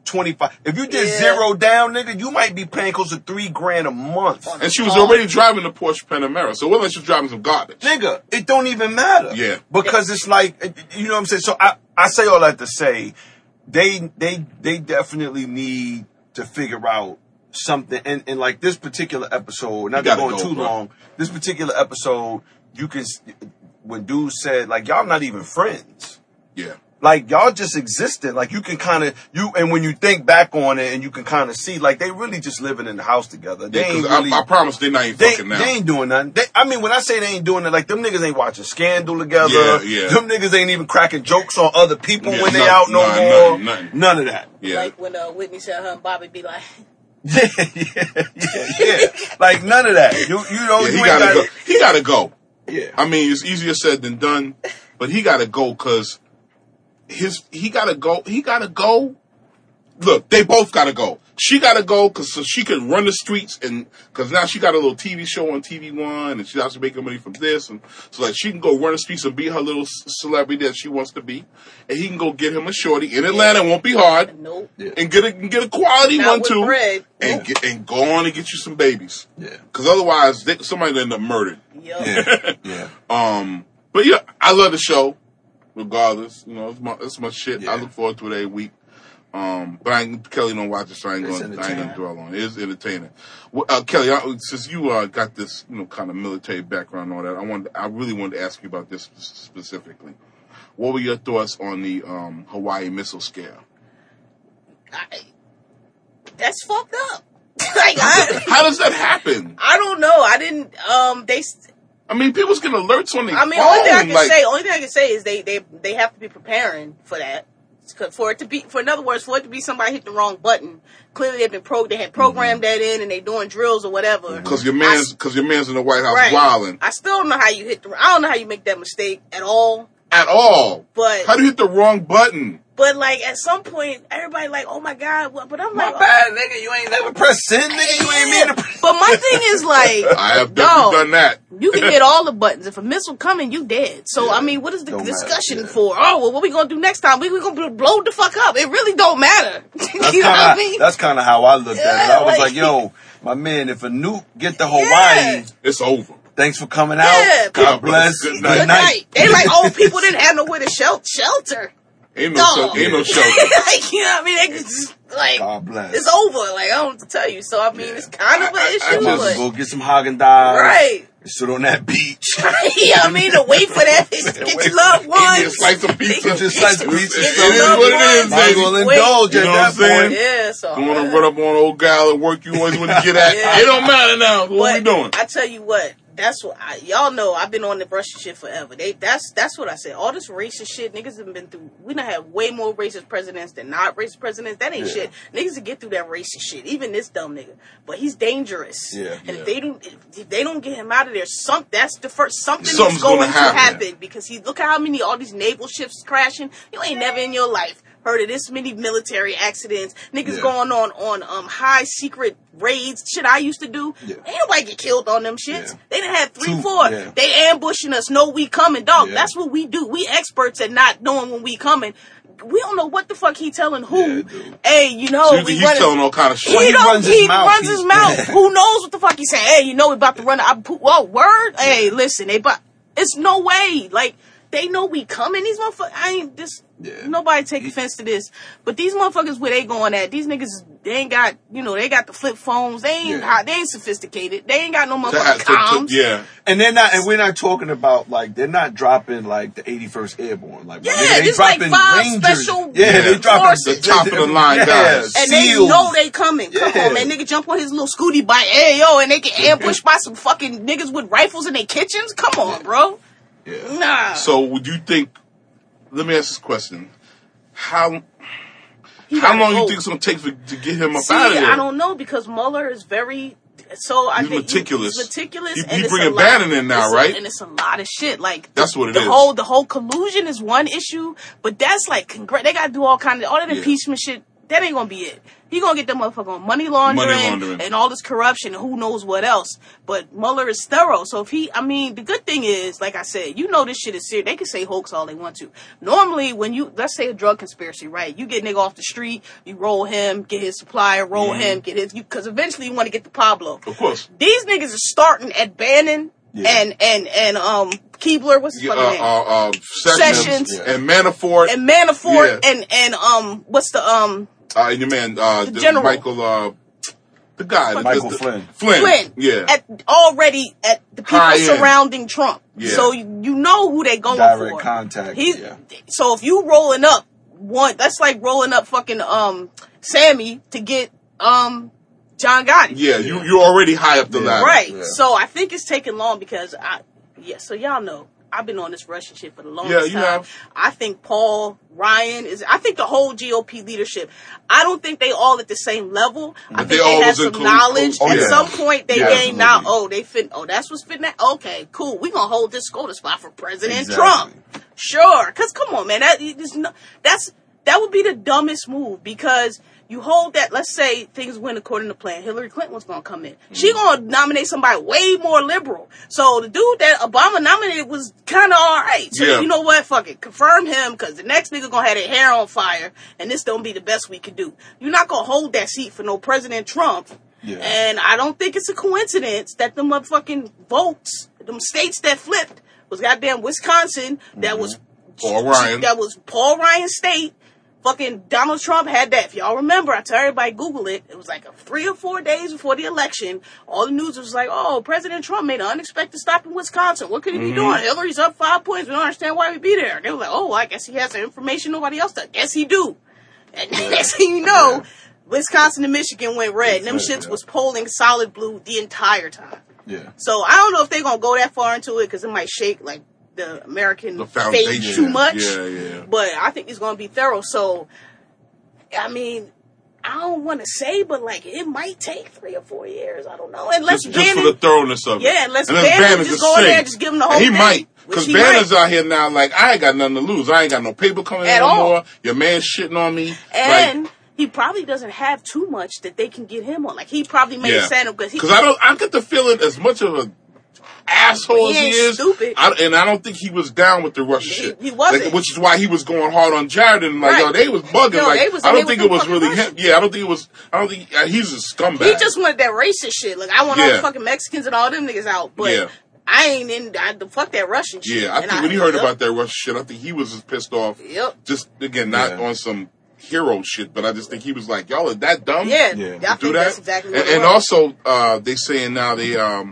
twenty-five. If you did Yeah. zero down, nigga, you might be paying close to three grand a month. And she was already driving the Porsche Panamera, so it wasn't like she was driving some garbage. Nigga, it don't even matter. Yeah. Because it's like, you know what I'm saying? So I, I say all that to say, they, they, they definitely need to figure out something. And, and like this particular episode, not You gotta going go, too bro. long, this particular episode, you can, when dude said, like, y'all not even friends. Yeah. Like, y'all just existed. Like, you can kind of, you, and when you think back on it and you can kind of see, like, they really just living in the house together. They Yeah, ain't 'cause really, I, I promise they're not even they, fucking now. they ain't doing nothing. They, I mean, when I say they ain't doing it, like, them niggas ain't watching Scandal together. Yeah, yeah. Them niggas ain't even cracking jokes on other people Yeah, when they nothing, out no nah, more. nothing, nothing. None of that. Yeah. Like when uh, Whitney said her and Bobby be like, Yeah, yeah, yeah, yeah. Like, none of that. You, you know, Yeah, you he ain't gotta got go. He gotta go. Yeah. I mean, it's easier said than done, but he gotta go because his he gotta go. He gotta go. Look, they both gotta go. She gotta go because so she can run the streets, and because now she got a little T V show on T V One, and she has to make her money from this, and so like she can go run the streets and be her little c- celebrity that she wants to be, and he can go get him a shorty in Atlanta. It won't be hard, nope. Yeah. and get a and get a quality Not one with too, bread. and get and go on and get you some babies. Yeah. Because otherwise, they, somebody will end up murdered. Yo. Yeah. Yeah. Um, but yeah, I love the show. Regardless, you know, it's my it's my shit. Yeah. I look forward to it every week. Um, but I ain't, Kelly don't watch it, so I ain't It's going. I ain't gonna entertaining. dwell on it. It's entertaining. Well, uh, Kelly, I, since you uh, got this, you know, kind of military background and all that, I wanted, I really wanted to ask you about this specifically. What were your thoughts on the um, Hawaii missile scare? I, that's fucked up. Like I, How does that happen? I don't know. I didn't. Um, they. I mean, people's getting alerts on their I mean, phone. only thing I can like, say, only thing I can say is they they they have to be preparing for that. 'Cause for it to be, for in other words, for it to be somebody hit the wrong button, clearly they've been pro, they had programmed that in, and they doing drills or whatever. Because your man's, because your man's in the White House Right. wilding I still don't know how you hit the. I don't know how you make that mistake at all. at all. But How do you hit the wrong button? but like at some point, everybody like, oh my god, what? But I'm My like, bad, nigga. You ain't never press send, nigga. You ain't mean to press. But my thing is like, I have definitely yo, done that. you can hit all the buttons. If a missile coming, you dead. So I mean, what is the Don't matter, discussion yeah. for? Oh well, what we gonna do next time? We we gonna blow the fuck up. It really don't matter. That's you know kinda, what I mean? That's kind of how I looked at it. Yeah, I was like- like, yo, my man, if a nuke get to Hawaii, Yeah. It's over. thanks for coming Yeah, out. God people- bless. good Good night. Good night. night. They like, oh, people didn't have nowhere to shel- shelter. Ain't no, No. shelter. Ain't no shelter. Like, you know what I mean? They just, like, God bless. it's over. Like, I don't know what to tell you. So, I mean, it's kind of an I- I- I issue, just but, Go get some Haagen Dazs. right. Sit on that beach. You know what I mean? To wait for that, get your loved Give me a ones. slice of pizza. Just slice of pizza. It Get is your loved what it is, ones. Might as well baby. Wait. indulge You at know that what I'm saying? point. Yeah, so. You want to run up on old gal and work you always want to get at. Yeah. It don't matter now. What we But doing? I tell you what, that's what I, y'all know. I've been on the Russian shit forever. They that's that's what I said. All this racist shit, niggas have been through. We done had way more racist presidents than not racist presidents. That ain't Yeah. shit. Niggas can get through that racist shit. Even this dumb nigga, but he's dangerous. Yeah. and Yeah. if they don't, if they don't get him out of there, some that's the first something Something's is going gonna to happen. happen because he look at how many all these naval ships crashing. You ain't never in your life heard of this many military accidents. Niggas Yeah. going on on um high secret raids. Shit I used to do. Yeah. Ain't nobody get killed on them shits. Yeah. They done had three, Two- four. yeah. They ambushing us. Know we coming, dog. Yeah. That's what we do. We experts at not knowing when we coming. We don't know what the fuck he telling who. Yeah, dude. Hey, you know, So you we think he's running- telling all kind of shit. When he, he don't. runs his he mouth, runs he's- his mouth. Who knows what the fuck he's saying? Hey, you know we about to run. I put whoa word. Hey, listen, they but it's no way. Like they know we coming. These motherfuckers. I ain't this. Yeah. Nobody take offense to this, but these motherfuckers where they going at? These niggas, they ain't got. You know, they got the flip phones. They ain't. Yeah. hot- They ain't sophisticated. They ain't got no To motherfucking have- to- to- comms. yeah. And they're not, and we're not talking about like they're not dropping like the eighty-first Airborne. Like, Yeah, nigga, they just like dropping five Rangers. special Yeah, they dropping forces. The top of the line yeah, guys. And they SEALs. know they coming. Come Yeah. on, man. Nigga jump on his little scooty bike. Hey, yo, and they get ambushed by some fucking niggas with rifles in their kitchens. Come on, bro. Yeah. Nah. So would you think? Let me ask this question: How He how gotta long go. you think it's gonna take for, to get him up See, out of there? I don't know because Mueller is very. So I He's think meticulous. He's meticulous. He- and he it's bringing a lot- Bannon in now, it's a- right? and it's a lot of shit. Like That's what it the is. whole the whole collusion is one issue, but that's like congr- they got to do all kind of all that Yeah. impeachment shit. that ain't gonna be it. He gonna get that motherfucker on money laundering, Money laundering. and all this corruption and who knows what else. But Mueller is thorough. So if he, I mean, the good thing is, like I said, you know this shit is serious. They can say hoax all they want to. Normally, when you, let's say a drug conspiracy, right? You get nigga off the street, you roll him, get his supplier, roll Mm-hmm. him, get his, because eventually you want to get the Pablo. Of course. These niggas are starting at Bannon Yeah. and, and, and, um, Keebler, what's his Yeah, fucking name? uh, uh, uh, Sessions, Sessions. yeah. and Manafort, and Manafort Yeah. and, and, um, what's the, um, uh, and your man, uh, The the general. Michael, uh, the guy, the- Michael the- Flynn. Flynn, Flynn, yeah, at, already at the people High end. surrounding Trump. Yeah. So you, you know who they going Direct for. contact, He's, yeah. So if you rolling up one, that's like rolling up fucking um Sammy to get um John Gotti. yeah. You you're already high up the Yeah. ladder, Right. Yeah. So I think it's taking long because I, yeah. So y'all know I've been on this Russian shit for the longest Yeah, you time. have. I think Paul Ryan is. I think the whole G O P leadership. I don't think they all at the same level. I But think they they, all have was some include- knowledge. oh, At yeah. some point, they Yeah, gained now. absolutely. Oh, they fit. Oh, that's what's fitting. That. Okay, cool. We gonna hold this golden spot for President Exactly. Trump. Sure. Cause come on, man. That is no, that's that would be the dumbest move because. You hold that, let's say things went according to plan. Hillary Clinton was going to come in. She going to nominate somebody way more liberal. So the dude that Obama nominated was kind of all right. So Yeah. you know what? Fuck it. Confirm him because the next nigga going to have their hair on fire and this don't be the best we could do. You're not going to hold that seat for no President Trump. Yeah. And I don't think it's a coincidence that the motherfucking votes, them states that flipped was goddamn Wisconsin, that was Paul Ryan. that was Paul Ryan State. Fucking Donald Trump had that. If y'all remember, I tell everybody Google it. It was like a three or four days before the election. All the news was like, "Oh, President Trump made an unexpected stop in Wisconsin. What could he be doing? Hillary's up five points. We don't understand why we be there." They were like, "Oh, I guess he has the information nobody else does." Guess he do. And next thing you know, Wisconsin and Michigan went red. And them Yeah. shits was polling solid blue the entire time. Yeah. So I don't know if they're gonna go that far into it because it might shake like the American The faith foundation. too much. Yeah, yeah. But I think it's gonna be thorough. So, I mean, I don't want to say, but like it might take three or four years. I don't know. Unless Just, just for Bannon, the thoroughness of it. Yeah, unless And then Bannon Bannon just just go in sing. there and just give him the whole And he thing, might. which Because he Banner's might. out here now like, I ain't got nothing to lose. I ain't got no paper coming in At no all. more. Your man shitting on me. and like, he probably doesn't have too much that they can get him on. Like he probably made yeah. a stand up because he. Because I don't, I get the feeling as much of a asshole He as he ain't is, stupid. I, and I don't think he was down with the Russia He- shit. he wasn't. Like, which is why he was going hard on Jared and like, Right. yo, they was bugging. Yo, like, they was I in don't there think with it was them really fucking him. Yeah, I don't think it was. I don't think uh, he's a scumbag. He just wanted that racist shit. Like I want all Yeah. the fucking Mexicans and all them niggas out, but Yeah. I ain't in. I, the fuck that Russian shit. Yeah, I And think when he heard yep, about that Russia shit, I think he was as pissed off. Yep. Just again, not Yeah. on some hero shit, but I just think he was like, y'all are that dumb. Yeah, Yeah. I to think do that. that's exactly what and, it and was. also, uh, they saying now they um,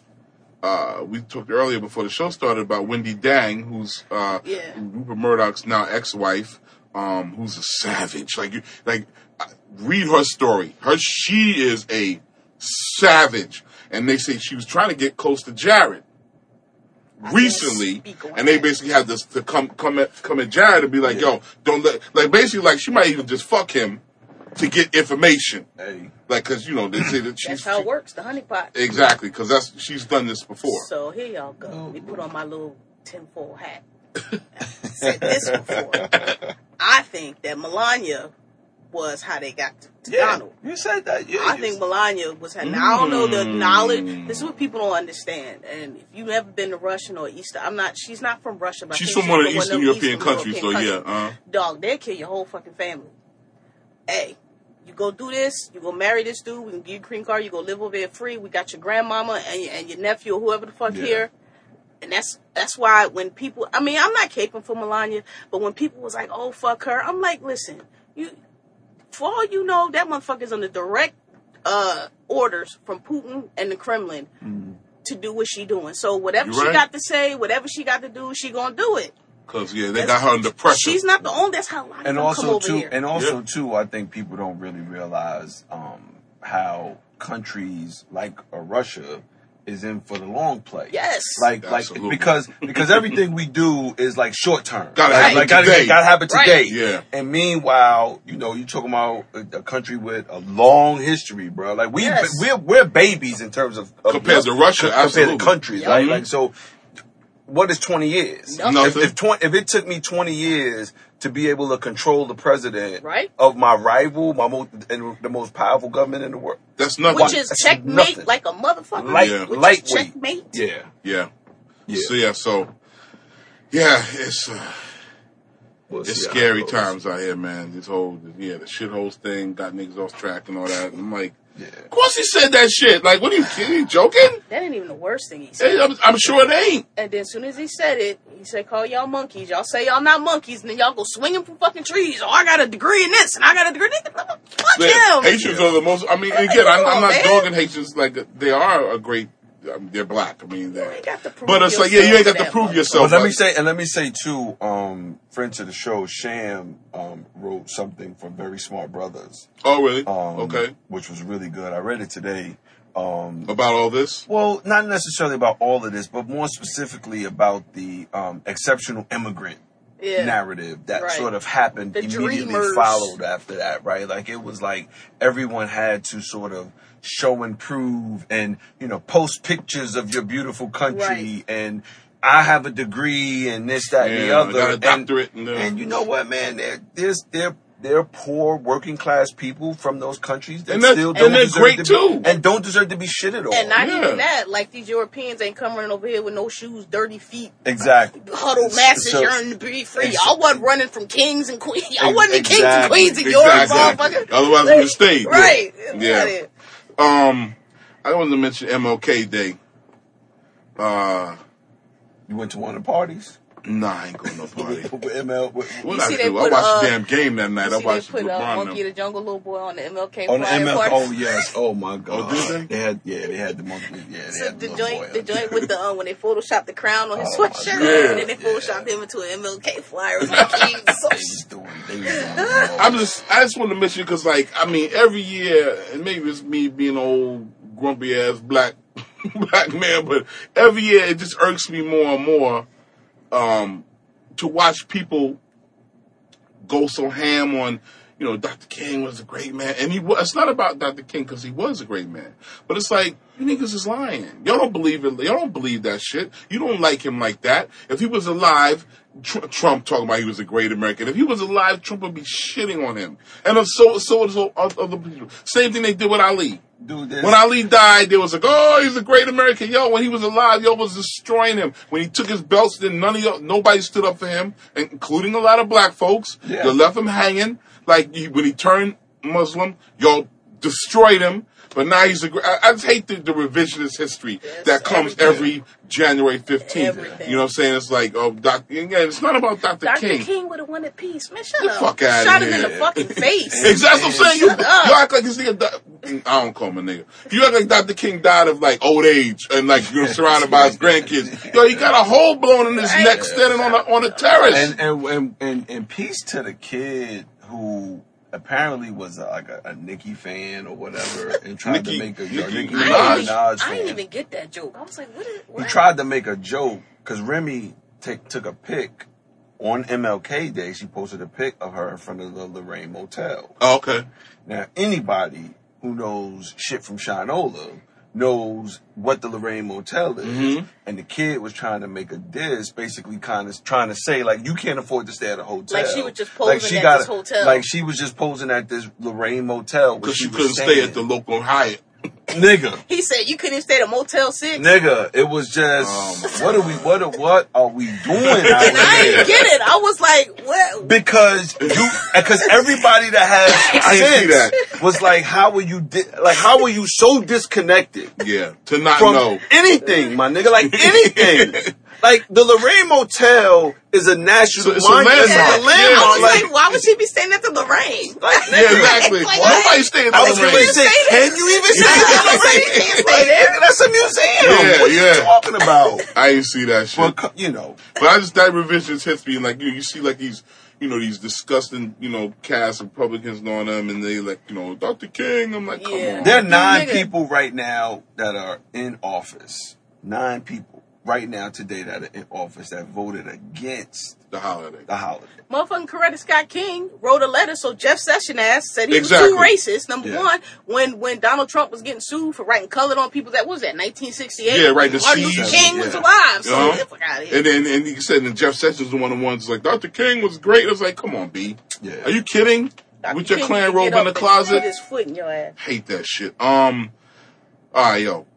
uh, we talked earlier before the show started about Wendy Dang, who's uh, Yeah. Rupert Murdoch's now ex-wife, um, who's a savage. Like, you, like, uh, read her story. Her she is a savage, and they say she was trying to get close to Jared recently, speak on and they that. basically had this to come come at come at Jared and be like, "Yo, don't let," like basically like she might even just fuck him to get information, Hey. like because you know they say that she's That's how it works. The honeypot. exactly because that's she's done this before. So here y'all go. Let me put on my little tinfoil hat. I said this before. I think that Melania was how they got to, to Yeah. Donald. You said that. Yeah. I you think Melania was her. Now, I don't know the Mm. knowledge. This is what people don't understand. And if you've ever been to Russian or Eastern, I'm not. She's not from Russia, but I She's think from one of the them Eastern European countries, European so yeah, countries. uh, Dog, they'll kill your whole fucking family. Hey, you go do this. You go marry this dude. We can give you a green card. You go live over there free. We got your grandmama and your, and your nephew or whoever the fuck Yeah. here. And that's that's why when people, I mean, I'm not caping for Melania, but when people was like, "Oh fuck her," I'm like, listen, you, for all you know, that motherfucker's under direct uh, orders from Putin and the Kremlin to do what she doing. So whatever You she right. got to say, whatever she got to do, she gonna do it. because yeah, they got her under pressure. She's not the only. That's how a lot of and them come also over too, here. and also Yeah. too, I think people don't really realize um, how countries like uh, Russia is in for the long play. Yes. like Absolutely. like because because everything we do is like short term. Gotta like, happen like, gotta, today. gotta happen Right. today. Yeah. And meanwhile, you know, you talking about a, a country with a long history, bro. Like we Yes. we're we're babies in terms of, of Compared to Russia, compared absolutely. to countries, Yep. right? Mhm. Like so. what is twenty years? Nothing. Nothing. If, if, twenty, if it took me twenty years to be able to control the president Right. of my rival, my most, and the most powerful government in the world, That's nothing. Which is That's checkmate nothing. like a motherfucker. Light- Yeah. Which is lightweight. checkmate. yeah, yeah. yeah. So yeah, so yeah, it's uh, We'll it's see how scary it goes. times out here, man. This whole yeah, the shitholes thing got niggas off track and all that. And I'm like, Yeah. of course he said that shit. Like, what are you kidding? You joking? That ain't even the worst thing he said. Hey, I'm, I'm sure it ain't. And then as soon as he said it, he said, call y'all monkeys. Y'all say y'all not monkeys, and then y'all go swinging from fucking trees. Oh, I got a degree in this, and I got a degree in this. Fuck Man, him. Haitians are the most. I mean, again, I'm, I'm Come on, not man. dogging Haitians. Like, they are a great. I mean, they're black. I mean, You they're. ain't got to prove But it's like, yeah, you ain't got to yourself prove that yourself. But let me Like, say, and let me say too, um, friend to the show, Sham, um, wrote something for Very Smart Brothers. oh, really? Um, Okay. Which was really good. I read it today. Um, About all this? well, not necessarily about all of this, but more specifically about the um, exceptional immigrant Yeah. narrative that Right. sort of happened The immediately dreamers. followed after that, right? Like it was like everyone had to sort of show and prove and, you know, post pictures of your beautiful country Right. and I have a degree and this, that, and the Yeah, I other. got a And- doctorate and, uh, and you know what, man? There, there's there there are poor working class people from those countries that And they're- still and don't they're deserve great to too. be, and don't deserve to be shitted on. And not Yeah. even that. Like, these Europeans ain't come running over here with no shoes, dirty feet, exactly. huddled masses, So- yearning to be free. and Y'all so- wasn't running from kings and queens. Y'all Ex- wasn't the kings and exactly. queens of Europe, Exactly. motherfucker. Otherwise we would've stayed. Right. Yeah. Um, I wanted to mention M L K Day. Uh, You went to one of the parties nah, I ain't going to no party. with M L. With, What You I see they do? I put, watched uh, the damn game that night. I See, they watched put uh, LeBron. Monkey them. the Jungle Little Boy on the M L K on the flyer M L. party. Oh yes. Oh my god. Oh, did they? They had yeah. They had the monkey. Yeah. They So had the little joint, boy. the joint with the uh, when they photoshopped the crown on his Oh, my sweatshirt, God. and then they Yeah. photoshopped him into an M L K flyer. It was like, he was so They was doing. They was doing I'm just, I just want to mention because, like, I mean, every year, and maybe it's me being an old grumpy ass black black man, but every year it just irks me more and more um, to watch people go so ham on, you know, Doctor King was a great man, and he was. It's not about Doctor King because he was a great man, but it's like you niggas is lying. Y'all don't believe it. Y'all don't believe that shit. You don't like him like that. If he was alive, Tr- Trump talking about he was a great American. If he was alive, Trump would be shitting on him, and so so so other people. Same thing they did with Ali. Dude, this, When Ali died, there was like, oh, he's a great American. Yo, when he was alive, yo was destroying him. When he took his belts, then none of y'all, nobody stood up for him, including a lot of black folks. Yeah. They left him hanging. Like, he, when he turned Muslim, y'all destroyed him. But now he's a great, I, I just hate the, the revisionist history Yes, that comes everything. every January fifteenth. Everything. You know what I'm saying? It's like, oh, Doctor again, it's not about Doctor Doctor King. King, would have wanted peace. Man, shut Get up. the fuck outta Shot him here. in the fucking face. Exactly what I'm saying. You, Shut up. you act like this nigga. Di- I don't call him a nigga. You act like Doctor King died of like old age and like you're surrounded by his grandkids. Yo, he got a hole blown in his Right. neck standing on a on a terrace. and and, and and and peace to the kid who apparently was a, like a, a Nicki fan or whatever and tried Nicki- to make a Nicki Nicki Minaj. I, Minaj didn't, I fan. didn't even get that joke. I was like, what is He what? tried to make a joke because Remy take, took a pic on M L K Day. She posted a pic of her in front of the Lorraine Motel. Oh, okay. Now, anybody who knows shit from Shinola knows what the Lorraine Motel is. Mhm. And the kid was trying to make a diss, basically kind of trying to say, like, you can't afford to stay at a hotel. Like she was just posing at got this hotel. Like she was just posing at this Lorraine Motel. where Because she you was couldn't staying. stay at the local Hyatt. Nigga. He said you couldn't stay at a Motel six. Nigga, it was just, Oh, what are we, what are, what are we doing out And I here? didn't get it. I was like, what? Because you, because everybody that has I didn't see sense that. was like, how were you, di- like, how were you so disconnected Yeah, to not from know. anything, my nigga? Like anything. Like the Lorraine Motel is a national So it's a monument. It's landmark. a I landmark. was Like, like, why would she be staying at the Lorraine? like, Yeah, exactly. Like, Nobody staying at I the was going Lorraine. to say, Stay there. can you even stay at the Lorraine? Can't stay Like, there. nigga, that's a museum. Yeah, what are yeah. you talking about? I didn't see that shit. Well, co- you know. But I just, that revisionist history, and like, you, you see like these, you know, these disgusting, you know, cast of Republicans on them, and they like, you know, Doctor King. I'm like, come Yeah. on. There are nine Nigga. people right now that are in office. Nine people right now today that are in office that voted against The holiday. the holiday. Motherfucking Coretta Scott King wrote a letter, so Jeff Sessions ass said he Exactly. was too racist. Number Yeah. one, when when Donald Trump was getting sued for writing colored on people, that what was that nineteen sixty-eight. Yeah, right, the Martin Luther C's. King was Yeah. alive, so Uh-huh. get the fuck out of here. And then, and he said, and Jeff Sessions was one of the ones like, Doctor King was great. It was like, come on, B. Yeah. Are you kidding? Doctor With your King clan could robe get in the up and closet? put his foot in your ass. Hate that shit. Um, all right, yo.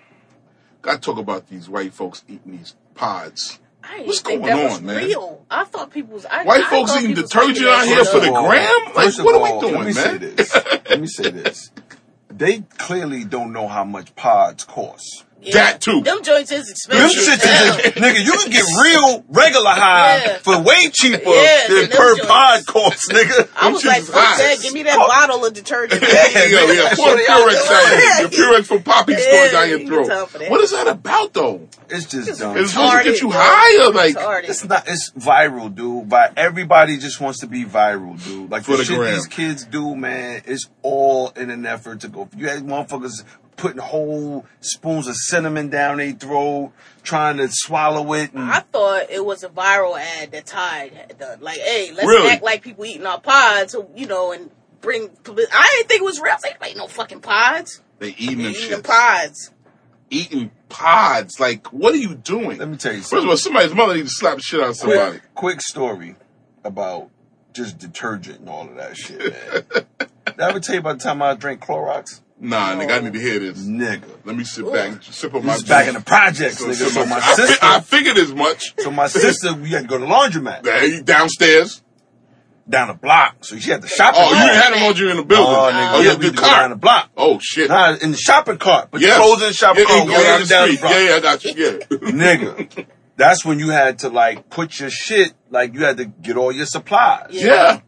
Gotta talk about these white folks eating these pods. I didn't What's think going that was on, man? real. I thought people was I, White I folks thought eating people was detergent making out that here shit for up. the gram? Like, First of what are we all, doing, let me man? say this. Let me say this. They clearly don't know how much pods cost. Yeah. That too. Them joints is Them expensive. shit Yeah. is, nigga, you can get real regular high Yeah. for way cheaper Yeah, than than them per joints. pod cost, nigga. I was Them like, shits is fuck hot. that. Give me that Cost- bottle of detergent. Yeah, yeah, yeah. Pour the Purex down Yeah. your Purex from Poppy's Yeah, store down your you throat. tough for that. What is that about, though? It's just It's dumb. Is it supposed to get you Retarded, high or like? Retarded. It's not. It's viral, dude. But everybody just wants to be viral, dude. Like For the the shit gram. these kids do, man. It's all in an effort to go. You had motherfuckers putting whole spoons of cinnamon down their throat, trying to swallow it. And I thought it was a viral ad that Tide had done. Like, hey, let's Really? act like people eating our pods, so, you know, and bring. publi- I didn't think it was real. I was like, ain't no fucking pods. They eating They them eating shit. pods. Eating pods. Like, what are you doing? let me tell you First of something. all, somebody's mother needs to slap the shit out of somebody. Quick, quick story about just detergent and all of that shit, man. Did I ever tell you about the time I drank Clorox? Nah, nigga, I need to hear this. Nigga. Let me sit back and sip on my This is back in the projects, So- nigga. so So my I, fi- sister, I figured as much. so my sister, we had to go to the laundromat Hey, downstairs. down the block. So she had the shopping Oh, you cart. didn't have them on you in the building. Oh, nigga, oh yeah, you we had had the to go down the cart. block. Oh, shit. Nah, in the shopping cart. But Yes. you close in the shopping Yeah, cart, you go go down down, the down the street. block. Yeah, yeah, I got you. Yeah. Nigga, that's when you had to like put your shit, like you had to get all your supplies. Yeah.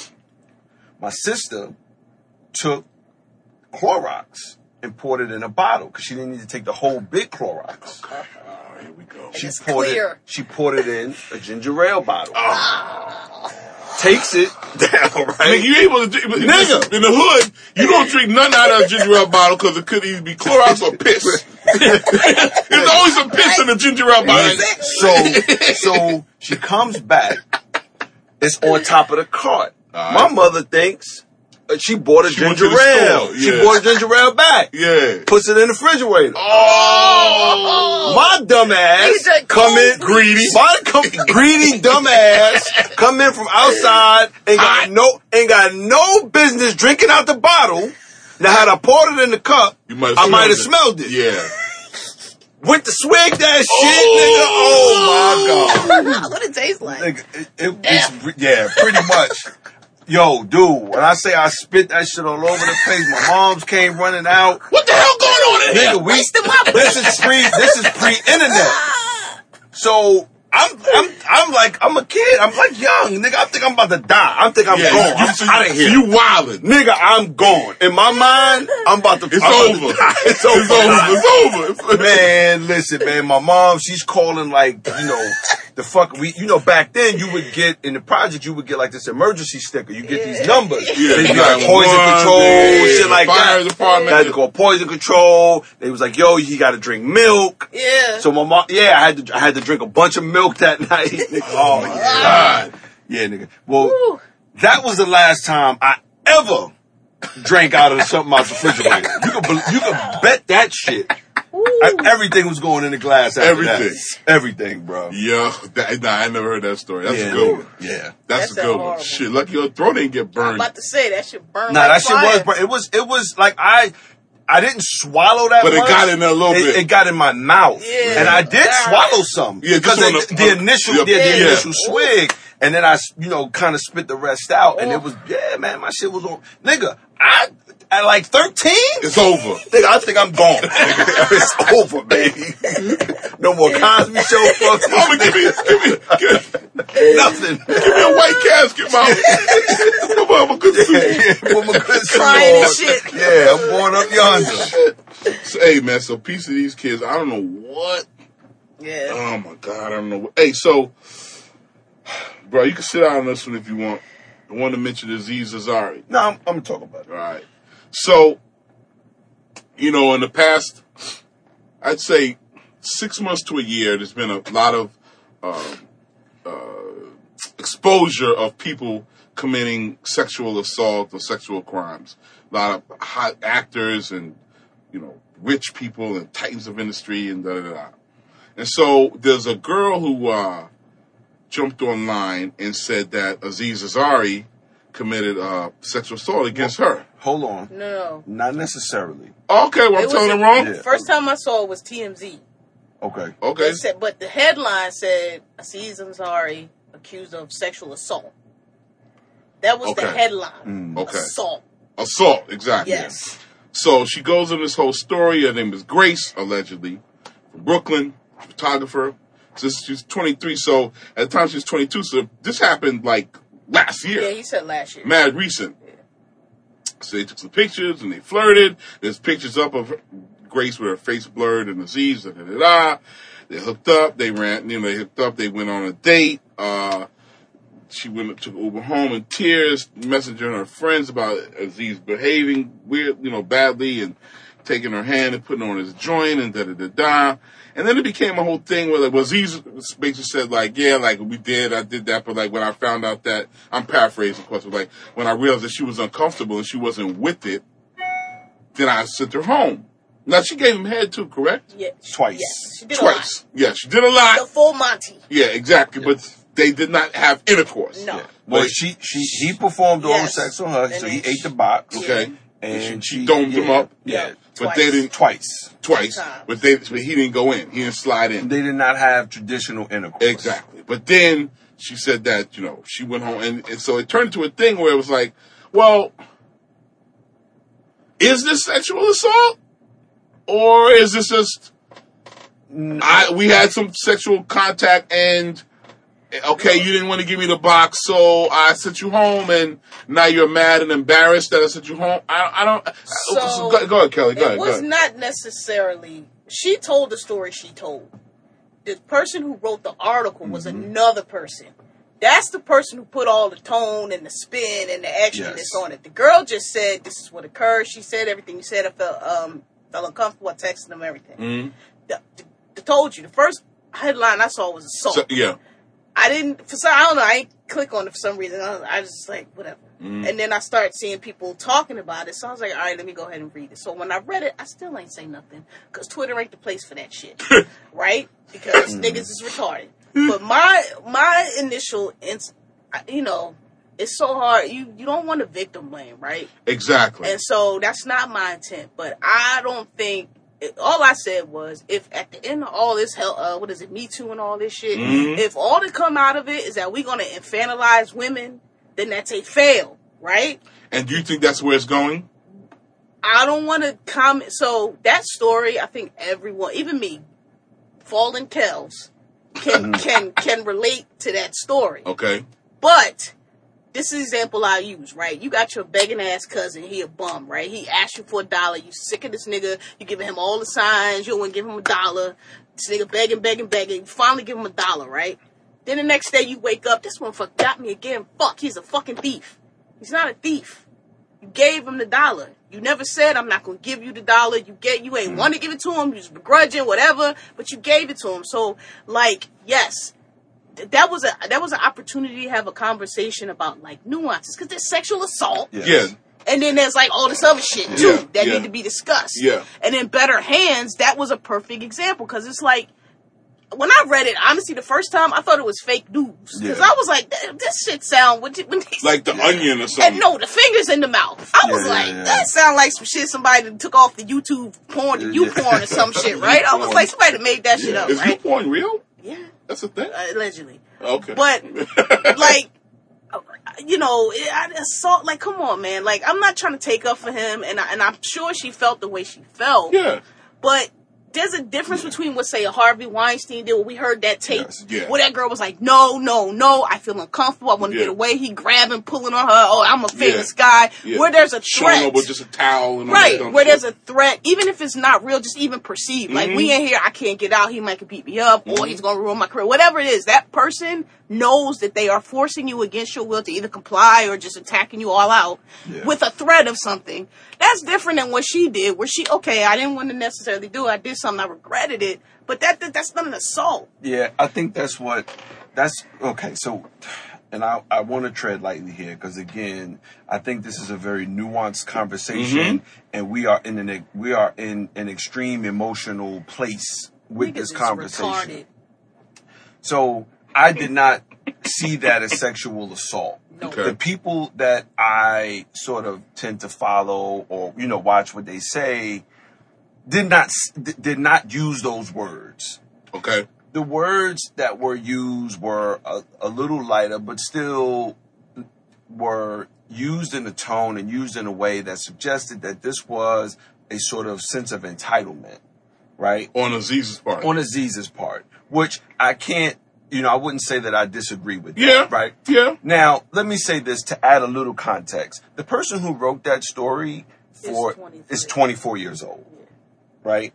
My sister took Clorox and poured it in a bottle because she didn't need to take the whole big Clorox. Oh, here we go. She it's poured clear. it. She poured it in a ginger ale bottle. Takes it down, Nigga, right? you able to drink, Nigga. in the hood, you don't drink nothing out of a ginger ale bottle because it could either be Clorox or piss. There's always some piss in a ginger ale bottle. So, so she comes back. It's on top of the cart. All My right. mother thinks uh, she bought a She went ginger to the ale. store, She yeah. bought a ginger ale back. Yeah. Puts it in the refrigerator. Oh! My dumb ass He's a come in cold greedy. My come, greedy dumb ass come in from outside and got Hot. no ain't got no business drinking out the bottle. Now had I poured it in the cup, You might I might have smelled it. Yeah. Went to swig that shit, Oh. nigga. Oh my god. What it tastes like? Nigga, it, it, it's, yeah, pretty much. Yo, dude, when I say I spit that shit all over the place, my moms came running out. What the hell going on in here? Nigga, we, Wasting my this is pre, this is pre-internet. So I'm, I'm, I'm like, I'm a kid. I'm like young, nigga. I think I'm about to die. I think I'm Yeah, gone. you, I'm so out of here. You wildin'. Nigga, I'm gone. In my mind, I'm about to. It's I'm about over. to die. It's It's over. over. It's over. Man, listen, man. My mom, she's calling like, you know, the fuck. We, you know, back then you would get in the project, you would get like this emergency sticker. You get these numbers. Yeah, They'd be like nine one poison one, control, yeah, shit like fire that. department. They had to go poison control. They was like, yo, you got to drink milk. Yeah. So my mom, yeah, I had to, I had to drink a bunch of milk that night. Oh yeah, God. Yeah, nigga. Well, Woo. that was the last time I ever drank out of something out the refrigerator. You could, bel- you could bet that shit. I- everything was going in the glass. After Everything. that. Everything, bro. Yo, that, nah, I never heard that story. That's yeah, a good one. Yeah. That's That a good sound one. horrible. Shit, lucky your throat didn't get I'm burned. about to say that shit burn Nah, like that shit fire. was, bro. It was, it was like I, I didn't swallow that, But it much. got in there a little It- bit. It got in my mouth, Yeah. and I did Yeah. swallow some. Yeah, because just on the, the- the initial, yeah, the, the yeah. initial swig, and then I, you know, kind of spit the rest out, and Oh. it was, yeah, man, my shit was on. Nigga, I at like thirteen. It's over. Nigga, I think I'm gone. Nigga, it's over, baby. No more Cosby Show fucks. Mama, give me, give me, give, Nothing. give me a white casket, mama. Come on, I'm a good suit. Yeah, put my good suit Crying and on. shit. Yeah, I'm born up yonder. So, hey, man, so piece of these kids, I don't know what. Yeah. Oh, my God, I don't know. What, hey, so, bro, you can sit down on this one if you want. I want to mention Aziz Ansari. No, I'm, I'm gonna talk about it. All right. So, you know, in the past, I'd say six months to a year, there's been a lot of uh, uh, exposure of people committing sexual assault or sexual crimes. A lot of hot actors and, you know, rich people and titans of industry and da da da. And so there's a girl who uh, jumped online and said that Aziz Ansari committed uh, sexual assault against her. Hold on. No. Not necessarily. Okay, well, I'm It telling was them wrong? Yeah. First time I saw it was T M Z. Okay. Okay. They said, but the headline said Aziz Ansari accused of sexual assault. That was the Okay. headline. Mm. Okay. Assault. Assault, exactly. Yes. So she goes in this whole story. Her name is Grace, allegedly, from Brooklyn, photographer. So she's twenty-three. So at the time she was twenty-two. So this happened like last year. Yeah, he said last year. Mad recent. So they took some pictures and they flirted. There's pictures up of Grace with her face blurred and Aziz. Da, da, da, da. They hooked up. They ran. You know, they hooked up. They went on a date. Uh, she went up, took Uber home in tears, messaging her friends about Aziz behaving weird, you know, badly, and taking her hand and putting her on his joint and da da da da. And then it became a whole thing where like, well, Aziz basically said like, yeah, like we did, I did that, but like when I found out that, I'm paraphrasing, of course, but like when I realized that she was uncomfortable and she wasn't with it, then I sent her home. Now she gave him head too, correct? Yeah, Twice. Yes, she did Twice. a Yeah, she did a lot. The lot. full Monty. Yeah, exactly. But they did not have intercourse. No. Yeah. Well, But- she she he performed oral Yes. sex on her, And so he then ate the box. Okay. And She she domed him yeah, up. Yeah. Yeah. But Twice. they didn't Twice. twice. Times. But they but he didn't go in. He didn't slide in. They did not have traditional intercourse. Exactly. But then she said that, you know, she went home and, and so it turned into a thing where it was like, well, is this sexual assault? Or is this just I we had some sexual contact and okay, you didn't want to give me the box, so I sent you home, and now you're mad and embarrassed that I sent you home. I, I don't. So, go, go ahead, Kelly. Go it ahead. Go was ahead. not necessarily. She told the story she told. The person who wrote the article was Mm-hmm. another person. That's the person who put all the tone and the spin and the extraness Yes. on it. The girl just said, "This is what occurred." She said everything you said. I felt um felt uncomfortable. I texted them everything. Mhm. The, the, the told you the first headline I saw was assault. So, yeah. I didn't, for some, I don't know, I ain't click on it for some reason. I was, I was just like, whatever. Mm. And then I started seeing people talking about it. So I was like, all right, let me go ahead and read it. So when I read it, I still ain't say nothing. Because Twitter ain't the place for that shit. Right? Because niggas is retarded. But my, my initial, ins- you know, it's so hard. You, you don't want to victim blame, right? Exactly. And so that's not my intent. But I don't think, all I said was, if at the end of all this hell, uh, what is it, Me Too and all this shit, Mhm. if all that come out of it is that we're going to infantilize women, then that's a fail, right? And do you think that's where it's going? I don't want to comment. So that story, I think everyone, even me, fallen Kells, can can can relate to that story. Okay. But this is the example I use, right? You got your begging ass cousin, he a bum, right? He asked you for a dollar, you sick of this nigga, you giving him all the signs, you don't want to give him a dollar. This nigga begging, begging, begging, you finally give him a dollar, right? Then the next day you wake up, this motherfucker got me again. Fuck, he's a fucking thief. He's not a thief. You gave him the dollar. You never said, I'm not going to give you the dollar. You get, you ain't want to give it to him. You was begrudging, whatever, but you gave it to him. So, like, yes, th- that was a that was an opportunity to have a conversation about, like, nuances. Because there's sexual assault. Yes. Yeah. And then there's, like, all this other shit, too, Yeah, that yeah. need to be discussed. Yeah. And in Better Hands, that was a perfect example. Because it's like, when I read it, honestly, the first time, I thought it was fake news. Because Yeah. I was like, "Th- this shit sound... When they, Like the onion or something. and no, the fingers in the mouth. I was Yeah, like, yeah, yeah. that sound like some shit somebody that took off the YouTube porn, the Yeah. U porn or some shit, right? I was like, somebody that made that shit up, Is you right? porn real? Yeah, That's a thing? uh, allegedly. Okay. But, like, uh, you know, it, I assault, like, come on, man. Like, I'm not trying to take up for him, and, I, and I'm sure she felt the way she felt. Yeah. But there's a difference between what, say, a Harvey Weinstein did, when we heard that tape, Yes, yeah. where that girl was like, no, no, no, I feel uncomfortable, I want to Yeah. get away, he grabbing, pulling on her, oh, I'm a famous Yeah. guy, Yeah. where there's a Showing threat. up with just a towel and all Right, that dumb where shit. there's a threat, even if it's not real, just even perceived. Like, Mhm. we in here, I can't get out, he might beat me up, or Mhm. he's gonna ruin my career. Whatever it is, that person knows that they are forcing you against your will to either comply or just attacking you all out Yeah. with a threat of something. That's different than what she did, where she, okay, I didn't want to necessarily do it, I did something, I regretted it, But that, that that's not an assault. Yeah, I think that's what, that's, okay, so, and I, I want to tread lightly here, because again, I think this is a very nuanced conversation, Mm-hmm. and we are in an, we are in an extreme emotional place with Niggas this is conversation. retarded. So, I did not see that as sexual assault. No. Okay. The people that I sort of tend to follow or, you know, watch what they say did not did not use those words. Okay. The words that were used were a, a little lighter, but still were used in a tone and used in a way that suggested that this was a sort of sense of entitlement, right? On Aziz's part. On Aziz's part, which I can't, you know, I wouldn't say that I disagree with that, Yeah. right? Yeah. Now, let me say this to add a little context. The person who wrote that story for Is twenty-four. is twenty-four years old, right?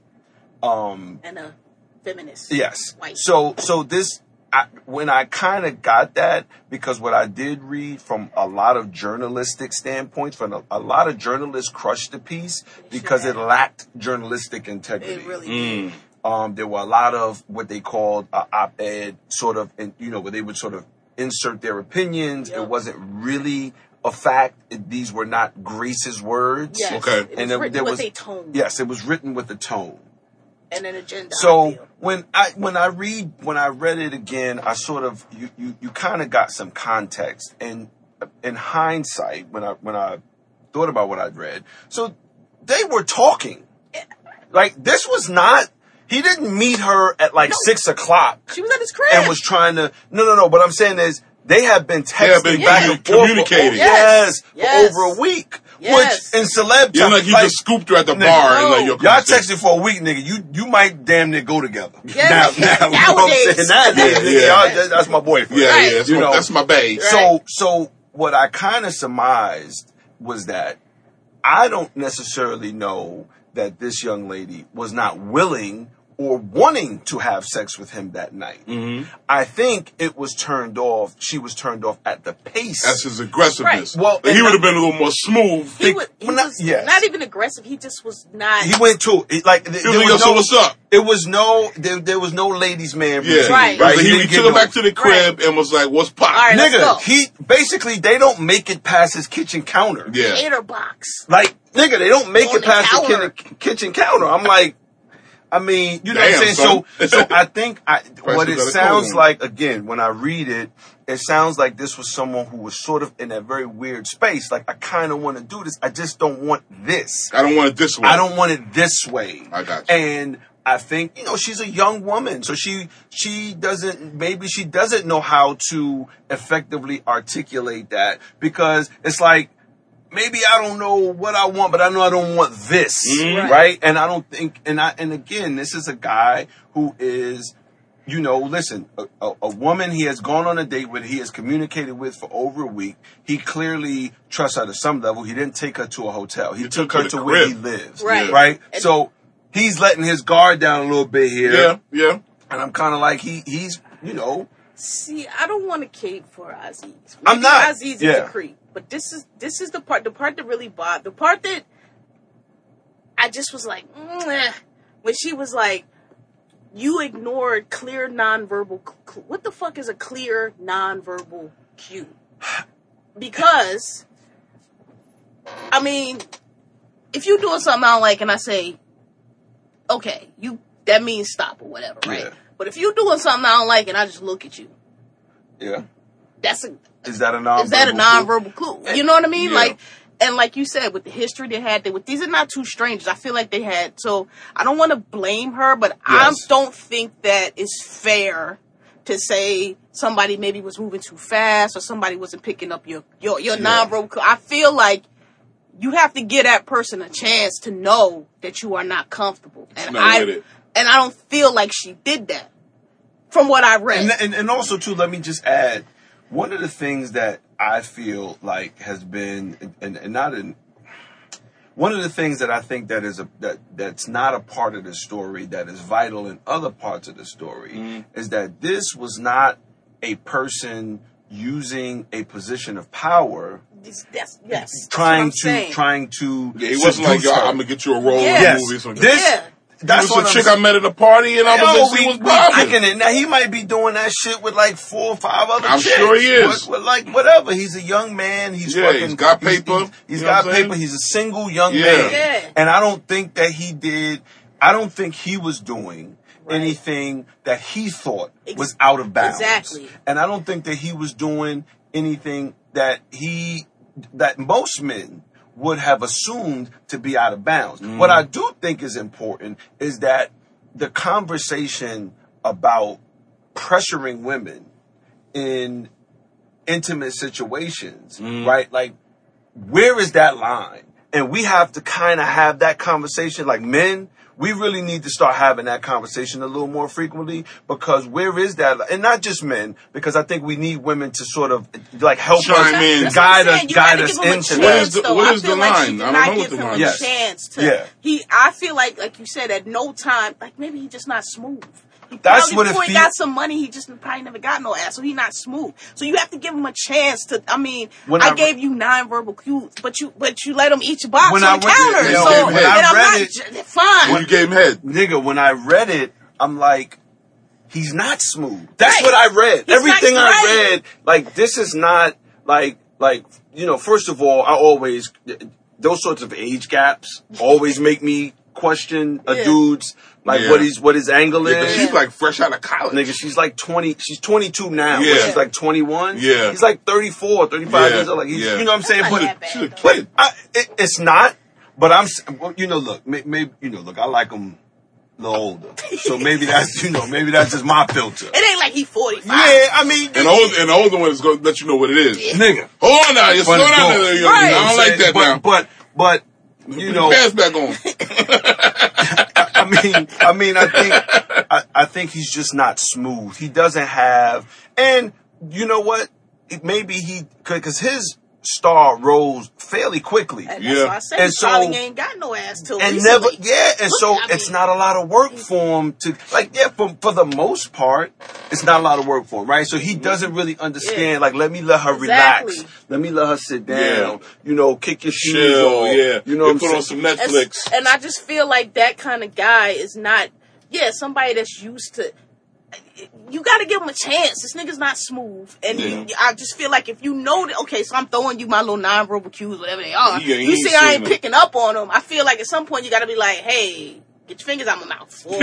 Um, And a feminist. yes. White. So, so this, I, when I kind of got that, because what I did read from a lot of journalistic standpoints, from a, a lot of journalists crushed the piece because it lacked journalistic integrity. It really Mm. did. Um, there were a lot of what they called uh, op-ed, sort of, and you know, where they would sort of insert their opinions. Yep. It wasn't really a fact. It, these were not Grace's words. Yes. Okay. It was And there- written there with was- a tone. Yes, it was written with a tone. And an agenda. I So feel. when I when I read when I read it again, I sort of you you, you kind of got some context. And in hindsight, when I when I thought about what I'd read, so they were talking. Like this was not. He didn't meet her at like No. six o'clock She was at his crib. and was trying to. No, no, no. What I'm saying is they have been texting have been back and forth. communicating. For, yes, Yes. for over a week. Yes. Which in celeb It's time, like you like, just scooped her at the nigga, bar and like, no. yo, y'all come and stay. texting for a week, nigga. You you might damn near go together. Yeah, now, now, you know what I'm nowadays. saying? Nowadays, Yeah, nigga, yeah. y'all, that- that's my boyfriend. Yeah, Right. yeah. That's, You my, know. that's my bae. So so what I kind of surmised was that I don't necessarily know that this young lady was not willing or wanting to have sex with him that night. Mm-hmm. I think it was turned off. She was turned off at the pace. That's his aggressiveness. Right. Well, Like, he and would I- have been a little more smooth. he, was, he well, not- was yes. not even aggressive. He just was not. He went to it like th- He there was like, was yo, so no. what's up? It was no. There, there was no ladies' man. Yeah. routine, Right. Right. So he, didn't he get took her no- back to the crib and was like, what's poppin'? All right, let's Nigga, go. he basically they don't make it past his kitchen counter. Yeah. Cater box. Like, nigga, they don't make On it the past the counter. kitchen, kitchen counter. I'm like, I mean, you know what I'm Damn, saying? So, son. so I think I, what you it gotta sounds call him. like, again, when I read it, it sounds like this was someone who was sort of in a very weird space. Like, I kind of want to do this. I just don't want this. I don't want it this way. I don't want it this way. I got you. And I think, you know, she's a young woman. So she, she doesn't, maybe she doesn't know how to effectively articulate that because it's like, maybe I don't know what I want, but I know I don't want this, Mhm. Right. right? And I don't think, and I, and again, this is a guy who is, you know, listen, a, a, a woman he has gone on a date with, he has communicated with for over a week. He clearly trusts her to some level. He didn't take her to a hotel. He, He took, took her her to to where crib. he lives, Right. right? And- So he's letting his guard down a little bit here, Yeah, yeah. and I'm kind of like he, he's, you know, See, I don't want to cape for Aziz. Maybe I'm not. Aziz is Yeah. a creep, but this is this is the part. The part that really bothered. The part that I just was like, "Mwah," when she was like, "You ignored clear nonverbal. Cl- what the fuck is a clear nonverbal cue?" Because, I mean, if you doing something I don't like, and I say, "Okay, you," that means stop or whatever, right? Yeah. But if you doing something I don't like, and I just look at you. yeah. That's a Is that a non? is that a nonverbal clue? You know what I mean? Yeah. Like, and like you said, with the history they had, they with these are not two strangers. I feel like they had. So I don't want to blame her, but I Yes. don't think that it's fair to say somebody maybe was moving too fast or somebody wasn't picking up your your your Yeah. nonverbal clue. I feel like you have to give that person a chance to know that you are not comfortable, and not I with it. and I don't feel like she did that from what I read. And, and and also too, let me just add, one of the things that I feel like has been, and, and not in, one of the things that I think that is a that that's not a part of the story that is vital in other parts of the story Mm-hmm. is that this was not a person using a position of power This- that's, yes, that's what trying I'm to saying. trying to Yeah, he wasn't like, seduce yo, her. I'm gonna get you a role Yeah. in Yes, the movie. So this Yeah. that's was what a I'm chick saying. I met at a party, and I was, Yo, she we, was we popping. kicking it. Now he might be doing that shit with like four or five other I'm chicks. sure he is. But, but like whatever, he's a young man. He's Yeah, fucking. he's got paper. He's, he's You know got what I'm paper. saying? He's a single young Yeah. man. Yeah. And I don't think that he did. I don't think he was doing Right. anything that he thought Ex- was out of bounds. Exactly. And I don't think that he was doing anything that he that most men would have assumed to be out of bounds. Mm. What I do think is important is that the conversation about pressuring women in intimate situations, Mm. right? Like, where is that line? And we have to kind of have that conversation. Like men, we really need to start having that conversation a little more frequently, because where is that? And not just men, because I think we need women to sort of like help Chime us, in. That's guide what I'm us, saying. You guide gotta us give him a into chance, What is the- though. what I is feel the like line? she I did don't not know what give the him line a is. Yes. chance to. Yeah. He, I feel like, like you said, at no time, like maybe he just not smooth. He That's probably what it before he feel- got some money, he just probably never got no ass, so he not smooth. So you have to give him a chance to. I mean, When I, I re- gave you nine verbal cues, but you but you let him eat your box When on I the re- counter. yeah, so when and I I'm read not it- j- fine. When you gave him head. nigga, when I read it, I'm like, he's not smooth. That's Right. what I read. He's Everything not- I right. read, like, this is not like, like, you know, first of all, I always, those sorts of age gaps always make me question a Yeah. dude's, like, Yeah. what he's, what his angle Yeah, 'cause is. she's like fresh out of college. Nigga, she's like twenty, she's twenty-two now. Yeah. But she's like twenty-one. Yeah. He's like thirty-four, thirty-five Yeah. years old. Like, he's, Yeah. you know what I'm saying? That's But, not that She's a bad, but kid. I, it, it's not. But I'm, s- well, you know, look, may- maybe, you know, look, I like him a little older. So maybe that's, you know, maybe that's just my filter. It ain't like he forty-five. Yeah, I mean, And the old, and the older one is going to let you know what it is. nigga. Hold on now, you slow But it's down dope. there, young Right. man. I don't like that but, now. But, but, you know, Pass back on. I mean, I mean, I think, I, I think he's just not smooth. He doesn't have, and you know what? It, maybe he, because his star rose fairly quickly. And that's Yeah. why I said And he so- probably ain't got no ass till And recently. never, yeah, and Look, so I it's mean, not a lot of work for him to, like, yeah, for, for the most part, it's not a lot of work for him, right? So he doesn't really understand, Yeah. like, let me let her Exactly. relax. Let me let her sit down. Yeah. You know, kick your shoes Chill, off. yeah. You know They what put I'm on saying? some Netflix. That's- And I just feel like that kind of guy is not, yeah, somebody that's used to. You got to give him a chance. This nigga's not smooth, and Yeah. you, I just feel like if you know that, okay, so I'm throwing you my little non-verbal cues, whatever they are. Yeah, he you ain't see, I seen ain't them. picking up on them. I feel like at some point you got to be like, hey, get your fingers out my mouth, or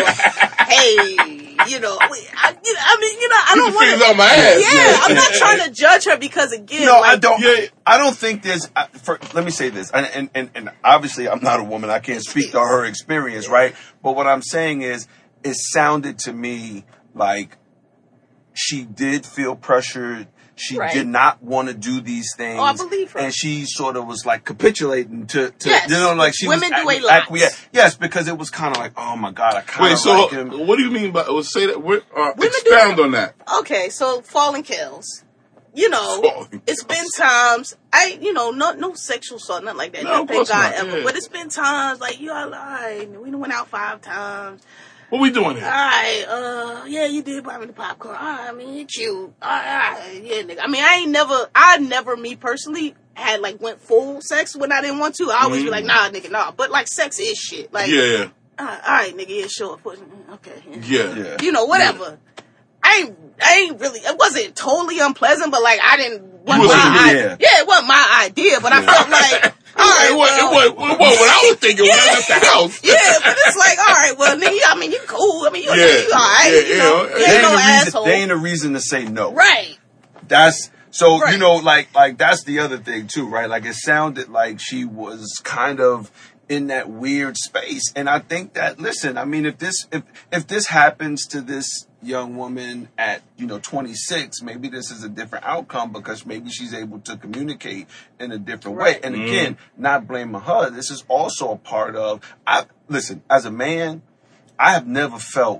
hey, you know, I, you know, I mean, you know, I Get don't your want fingers out my ass. Yeah, I'm not trying to judge her because again, No, like, I don't. Yeah. I don't think there's. I- For, let me say this, and, and and and obviously I'm not a woman. I can't speak to her experience, right? But what I'm saying is, it sounded to me like she did feel pressured. She Right. did not want to do these things. Oh, I believe her. And she sort of was like capitulating to, to Yes. you know, like she Women was do a ac- lot. acquiesce. Yes, because it was kind of like, oh my God, I kind Wait, of so like him. what do you mean by, well, say that, what, uh, Women do expound that. on that. Okay, so falling kills. You know, Falling it's kills. been times I, you know, no, no sexual assault, nothing like that. No, No, of thank course God not, ever. yeah. But it's been times like you all right. We done went out five times. What we doing All here? right, uh, yeah, you did buy me the popcorn. All right, I mean, you cute. All right, all right, yeah, nigga. I mean, I ain't never, I never, me personally, had like went full sex when I didn't want to. I always be like, nah, nigga, nah. But like, sex is shit. Like, Yeah, all right, all right, nigga, yeah, sure, push me. Okay, yeah. Yeah. you know, whatever. I ain't, I ain't really, it wasn't totally unpleasant, but like, I didn't, wasn't wasn't my really- idea. Yeah, it wasn't my idea, but I felt like, all right, It wasn't, well, it wasn't, it wasn't what I was thinking when I left the house. yeah, but it's like, all right, well, nigga, I mean, you cool. I mean, you, Yeah, you all right, yeah, you you know, know, you they They ain't ain't, no a reason, asshole. they ain't a reason to say no. Right. That's so Right. you know, like like that's the other thing too, right? Like it sounded like she was kind of in that weird space, and I think that listen, I mean, if this if if this happens to this young woman at you know twenty-six, maybe this is a different outcome because maybe she's able to communicate in a different way. Right. And again, not blaming her. This is also a part of I listen as a man, I have never felt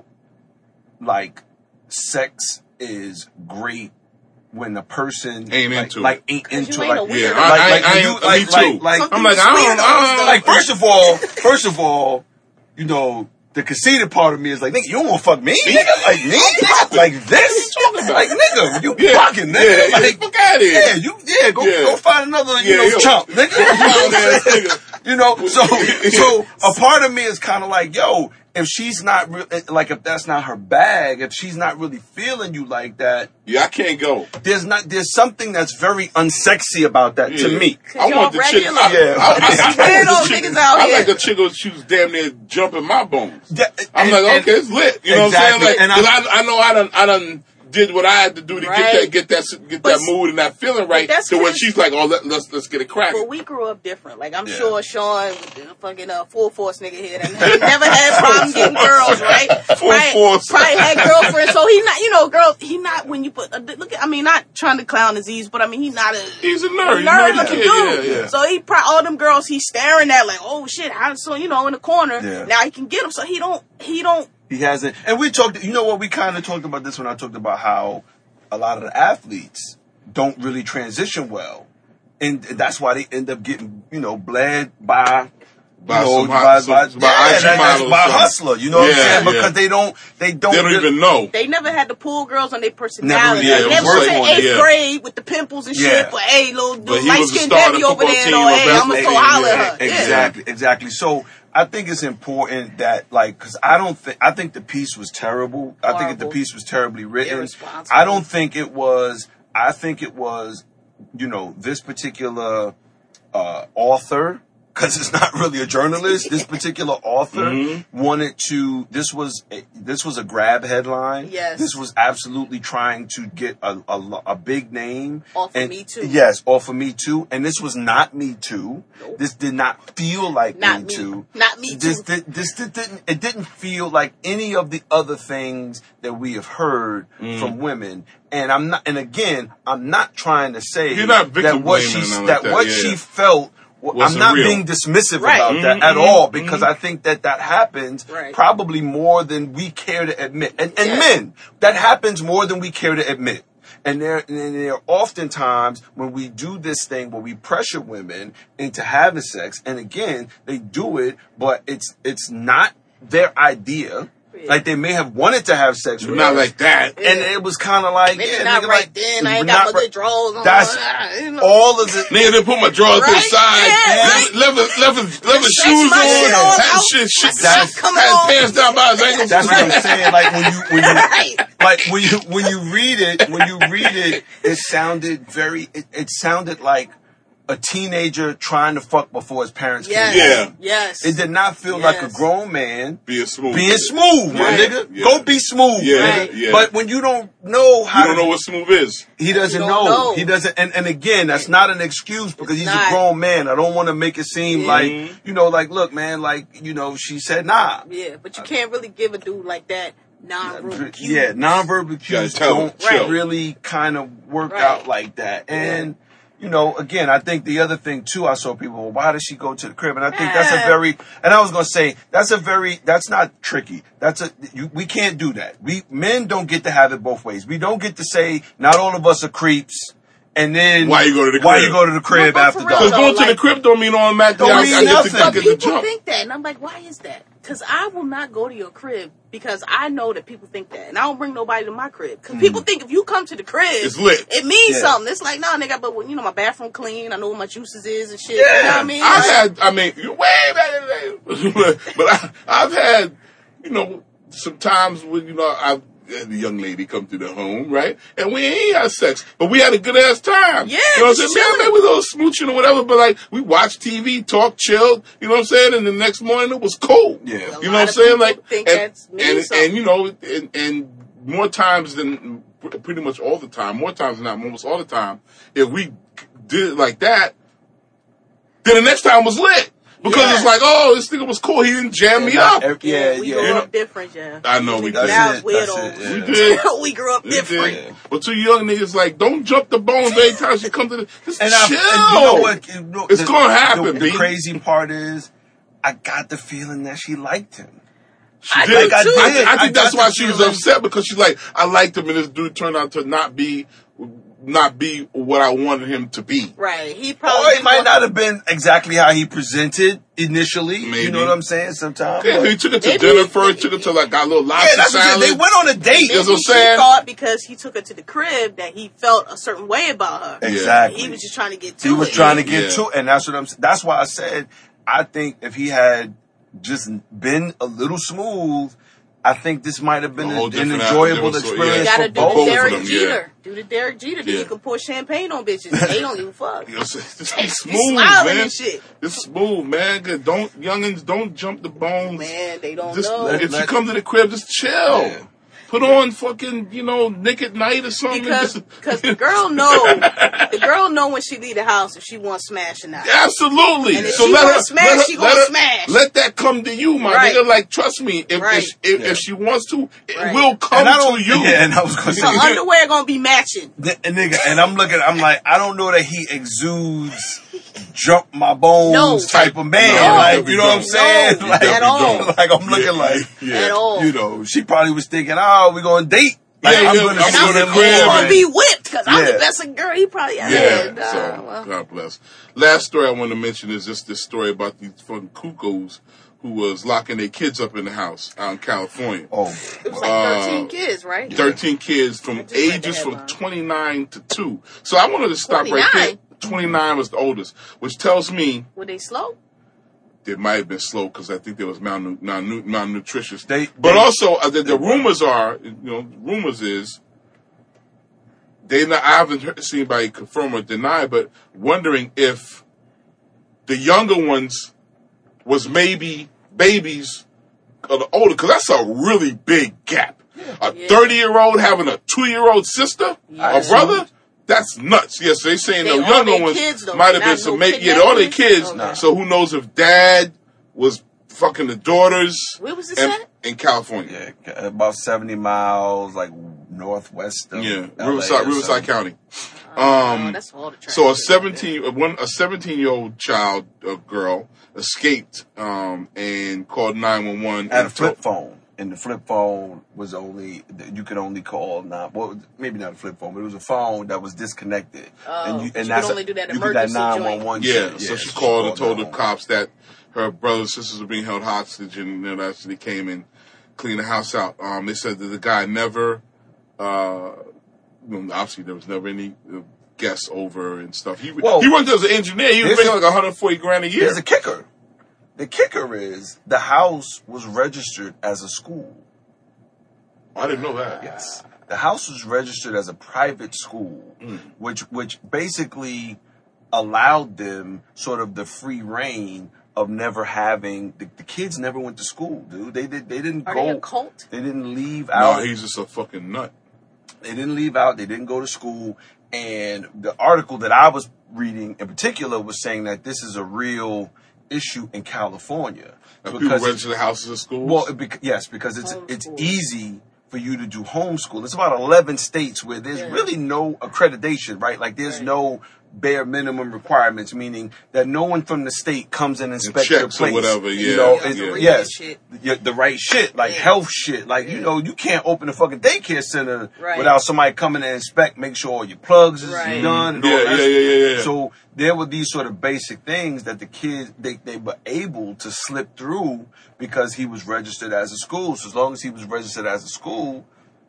like sex is great when the person Ain't like, into like it. ain't 'Cause into you ain't like a weirdo. Yeah, like, I, I, like, I, when I, you, me like, too. like, like, Some I'm like, I people's don't, weirdos, I don't though. like first of all, first of all, you know, the conceited part of me is like, nigga, you don't want to fuck me, nigga, like me, like this, like nigga, you Yeah, fucking nigga, yeah, like fuck out of here. yeah, you yeah, go Yeah. go find another you Yeah, know yo. chump, nigga. You know what I'm Ass saying? nigga. You know, so so a part of me is kind of like, yo, if she's not re- like, if that's not her bag, if she's not really feeling you like that, yeah, I can't go. There's not there's something that's very unsexy about that Yeah. to me. I want the chick. regular. I, Yeah. I, I, I, I, Weirdo want the chick- niggas out I here. like a chick who she was damn near jumping my bones. Yeah, I'm and- like, and- okay, it's lit. You know Exactly. what I'm saying? And Like, 'cause I, I know I done, I done did what I had to do to Right. get that, get that, get But that mood and that feeling right. that's To where his- she's like, oh, let, let's let's get it cracking. But we grew up different. Like, I'm Yeah. sure Sean, the fucking uh, full force nigga here, and he never had problems getting girls, right? Full right? force. Probably had girlfriends, so he not, you know, girl, he not when you put, uh, look at, I mean, not trying to clown Aziz, but I mean, he not a He's a nerd. He's a nerd nerdy looking kid. dude. Yeah, yeah. So he probably, all them girls he's staring at, like, oh shit, how, so, you know, in the corner, Yeah. now he can get them, so he don't, he don't, He hasn't. And we talked, you know what, we kind of talked about this when I talked about how a lot of the athletes don't really transition well. And that's why they end up getting, you know, bled by, By you know, some hot- by, some- by, by yeah, I G that- that's models by or something. hustler, you know what Yeah, I'm saying? yeah. Because they don't, they don't, They don't really- even know. they never had to pull girls on their personality. Never, Like, yeah, never work was in on it, eighth yeah. grade with the pimples and Yeah. shit, but hey, little, But little he light was a skinned star on Debbie the over football there, team and or oh, hey, I'm gonna basketball go team, holler yeah. at her. Yeah. Exactly, exactly. So I think it's important that, like, because I don't think, I think the piece was terrible. I think that the Horrible. piece was terribly written. Irresponsible. I don't think it was, I think it was, you know, this particular uh, author, because it's not really a journalist, this particular author Mm-hmm. wanted to, this was, a, this was a grab headline. Yes. This was absolutely trying to get a, a, lo- a big name. Off of And- Me Too. Yes, off of Me Too. And this was not Me Too. Nope. This did not feel like Not Me me. Too. Not Me This, Too. did, this did, didn't, it didn't feel like any of the other things that we have heard Mm. from women. And I'm not, and again, I'm not trying to say You're not victim that what blaming she, or nothing that like that, what yeah. she felt, well, I'm Wasn't not real. being dismissive Right. about that Mhm, at mhm, all, because I think that that happens Right. probably more than we care to admit. And, and Yeah. men, that happens more than we care to admit. And there, and there are oftentimes when we do this thing where we pressure women into having sex, and again, they do it, but it's it's not their idea. Yeah. Like they may have wanted to have sex with Not us, like that. and it was kind of like, Maybe yeah, not nigga, right like, then. I ain't not got my right- good drawers on. That's you know. all of the. Nigga, they put my drawers to the Right? side, Yeah, left, left, his- left, his- left his Stretch shoes my shit on, on had out. shit, shit, My That's- socks coming had on. pants down by his ankles. That's what I'm saying. Like when you when you Right. like when you when you read it when you read it, it sounded very. It, it sounded like a teenager trying to fuck before his parents Yes. came. Yeah. Yes. It did not feel like a Yes. grown man Being smooth. being smooth, my Right. nigga. Yeah. Go be smooth, Yeah, nigga. yeah. But when you don't know how You don't to, know what smooth is. he doesn't You know. don't know. He doesn't. And, and again, that's not an excuse because It's he's not. a grown man. I don't want to make it seem Yeah. like, you know, like, look, man, like, you know, she said, nah. Yeah, but you can't really give a dude like that non-verbal cues. Yeah, nonverbal cues tell him, don't chill. really kind of work Right. out like that. And, you know, again, I think the other thing too, I saw people, well, why does she go to the crib? And I think that's a Ah. very, and I was going to say, that's a very, that's not tricky. That's a, you, we can't do that. We, men don't get to have it both ways. We don't get to say, not all of us are creeps. And then, Why you go to the why crib? you go to the crib But- but after for real, dark? Because though, going to the like- crib don't mean automatically Don't I, mean I get to, nothing. I But get the people jump. think that, and I'm like, why is that? Because I will not go to your crib because I know that people think that, and I don't bring nobody to my crib because people think if you come to the crib, It's lit. It means Yeah. something. It's like, nah, nigga, but you know my bathroom clean. I know what my juices is and shit. Yeah. You know what I mean? I've Like, had, I mean, you- way back in the day, but, but I, I've had, you know, some times when, you know, I've had a young lady come to the home, right? And we ain't had sex, but we had a good ass time. Yeah, You know what I'm just saying? Man, chilling. maybe a little smooching or whatever, but like, we watched T V, talked, chilled, you know what I'm saying? And the next morning it was cool. Yeah. A You know lot what I'm of saying? people Like, think and, that's means and, something. and, you know, and, and more times than, pretty much all the time, more times than not, almost all the time, if we did it like that, then the next time was lit. Because Yeah. it's like, oh, this nigga was cool. He didn't jam me Not up. every- Yeah, we yeah. grew You know- up different, yeah. I know we That's did. Now it. weirdos. That's it, We yeah. did. we grew up We different. did. But two young niggas like, don't jump the bones every time she come to the. Just And, I, chill. and you know what? You know, It's the- gonna happen, The, the B. crazy part is, I got the feeling that she liked him. She I did. do I, too. I, I think got that's the why she was feeling- upset because she's like, I liked him and this dude turned out to not be, not be what I wanted him to be. Right. He Or probably it might not have been exactly how he presented initially. Maybe. You know what I'm saying? Sometimes. Yeah, but- he took it to Maybe- dinner first, took it to like, got a little lobster yeah, that's what I'm salad. saying. They went on a date. That's what I'm Maybe she saying. thought because he took her to the crib that he felt a certain way about her. Exactly. He was just trying to get to He was it. trying to get Yeah. to, and that's what I'm. That's why I said I think if he had just been a little smooth, I think this might have been A an, whole an different enjoyable avenue, so, yeah. experience You gotta for do both the of Derek them, yeah. Jeter. Do the Derek Jeter. Then Yeah. you can pour champagne on bitches. They don't even fuck. You know, so just They be be smooth, smiling man. and shit. It's smooth, man. 'Cause Don't youngins don't jump the bones. Man, they don't Just, know. if you Let- come to the crib, just chill. Yeah. Put on fucking, you know, Naked Night or something. Because Just- cause the girl know the girl know when she leave the house if she wants smash or not. Absolutely. And if so she let wanna her, smash, let her, she gonna let her- smash. Let that come to you, my Right. nigga. Like, trust me, if Right. if, if, Yeah. if she wants to, it Right. will come And I to don't, you. yeah, and I was gonna say, Her underwear gonna be matching. Th- and nigga, and I'm looking, I'm like, I don't know that he exudes jump my bones No. type of man. No, like, you know what I'm no, saying? no, like, at all. like, I'm looking Yeah, like, yeah. At all. you know, she probably was thinking, oh, we gonna date. Like, Yeah, I'm yeah, gonna I'm see gonna him crib He's Yeah, gonna man. be whipped because I'm Yeah. the best girl he probably ever Yeah, had. Uh, so well, God bless. Last story I want to mention is just this story about these fucking cuckoos who was locking their kids up in the house out in California. Oh, it was like Uh, thirteen kids, right? thirteen kids from just read the ages from headline. twenty-nine to two. So I wanted to stop right there. twenty-nine? twenty-nine was the oldest, which tells me Were they slow? they might have been slow because I think they was malnu- malnu- malnutritious. They- but they- also, uh, the, the they were. rumors are, you know, rumors is, they not, I haven't heard, seen anybody confirm or deny, but wondering if the younger ones was maybe babies of the older, because that's a really big gap. A Yeah. thirty-year-old having a two-year-old sister, Yeah. a brother, that's nuts. Yes, they saying They the all younger their ones kids, though. might have been Not some, no ma- yeah, all their kidnappings? kids. Okay. So who knows if dad was fucking the daughters Where was this in, at? in California. yeah, about seventy miles, like, northwest of Yeah, L A Riverside, or Riverside something. County. oh, Um, that's all the trash. so a shit. seventeen, uh, one, a seventeen-year-old child, a girl, escaped um, and called nine one one. Had a flip phone. And the flip phone was only, you could only call nine, well, maybe not a flip phone, but it was a phone that was disconnected. Oh, and you, but and you that's could only do that you could that emergency nine joint. one one Yeah, shit. so she she called and told the nine one one. cops that her brothers and sisters were being held hostage, and you know, actually came and cleaned the house out. Um, they said that the guy never, uh, you know, obviously there was never any uh, guests over and stuff. He Well, he worked as an engineer. He was here's making a- like one hundred forty grand a year. Here's the kicker. The kicker is the house was registered as a school. I didn't know that. Yes. The house was registered as a private school, Mm. which which basically allowed them sort of the free reign of never having the, the kids never went to school, dude. They did they didn't Are go they a cult? they didn't leave No, out. he's just a fucking nut. They didn't leave out. They didn't go to school. And the article that I was reading in particular was saying that this is a real issue in California. Now, people Because- register the houses at schools. well, it bec- yes, because it's Homeschool. it's easy for you to do homeschool. It's about eleven states where there's Yeah. really no accreditation, right? Like there's Right. no bare minimum requirements, meaning that no one from the state comes and inspects your checks or place. whatever, You yeah, know, yeah. it- The yes, shit. Yeah, the right shit, like Yeah. health shit. Like you Yeah. know, you can't open a fucking daycare center Right. without somebody coming and inspect, make sure all your plugs is Right. done. And Yeah, all that yeah, yeah, yeah, yeah. So there were these sort of basic things that the kids they, they were able to slip through because he was registered as a school. So as long as he was registered as a school,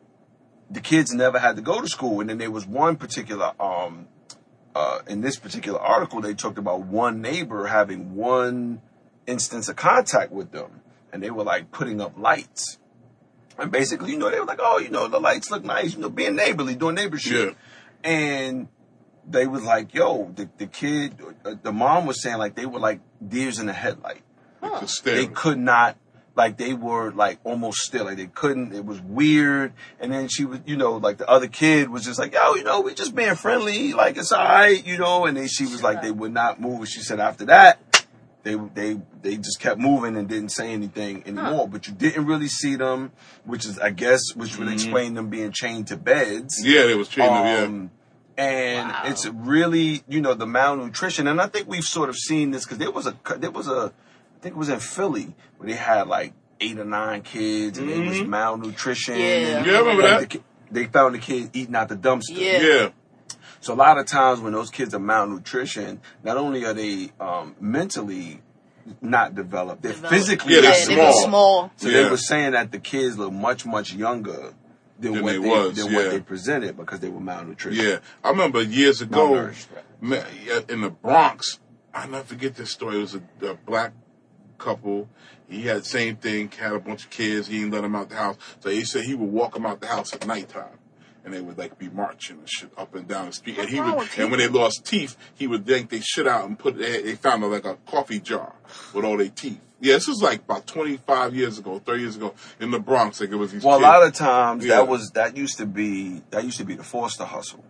the kids never had to go to school. And then there was one particular um uh in this particular article they talked about one neighbor having one instance of contact with them, and they were like putting up lights. And basically, you know, they were like, oh, you know, the lights look nice, you know, being neighborly, doing neighbor shit. Yeah. And they was like, yo, the, the kid, uh, the mom was saying like they were like deers in the headlight. Huh. They could not, like they were like almost still, like they couldn't, it was weird. And then she was, you know, like the other kid was just like, yo, you know, we just being friendly, like it's all right, you know. And then she was like, they would not move. She said after that, they they they just kept moving and didn't say anything anymore. But you didn't really see them, which is, I guess, which would explain them being chained to beds. Yeah, they was cheating. yeah. Um, and Wow. it's really, you know, the malnutrition. And I think we've sort of seen this because there was a, there was a, I think it was in Philly where they had like eight or nine kids and it was malnutrition. Yeah. And Yeah, I remember like, that. the ki- they found the kid eating out the dumpster. Yeah. Yeah. So a lot of times when those kids are malnutrition, not only are they um, mentally not developed, they're Developed. physically Yeah, they're not they small. were developed. small. So Yeah. they were saying that the kids look much, much younger than, Than what they they, was, than yeah. what they presented because they were malnutrition. Yeah, I remember years ago Malnourished, right. ma- in the Bronx. I I'll never forget this story. It was a, a black couple. He had the same thing, had a bunch of kids. He didn't let them out the house. So he said he would walk them out the house at nighttime. And they would like be marching and shit up and down the street. And he would, and when they lost teeth, he would yank their shit out and put it, they found like a coffee jar with all their teeth. Yeah, this was like about twenty-five years ago, thirty years ago in the Bronx. Like it was these Well, kids. a lot of times Yeah. that was, that used to be, that used to be the foster hustle.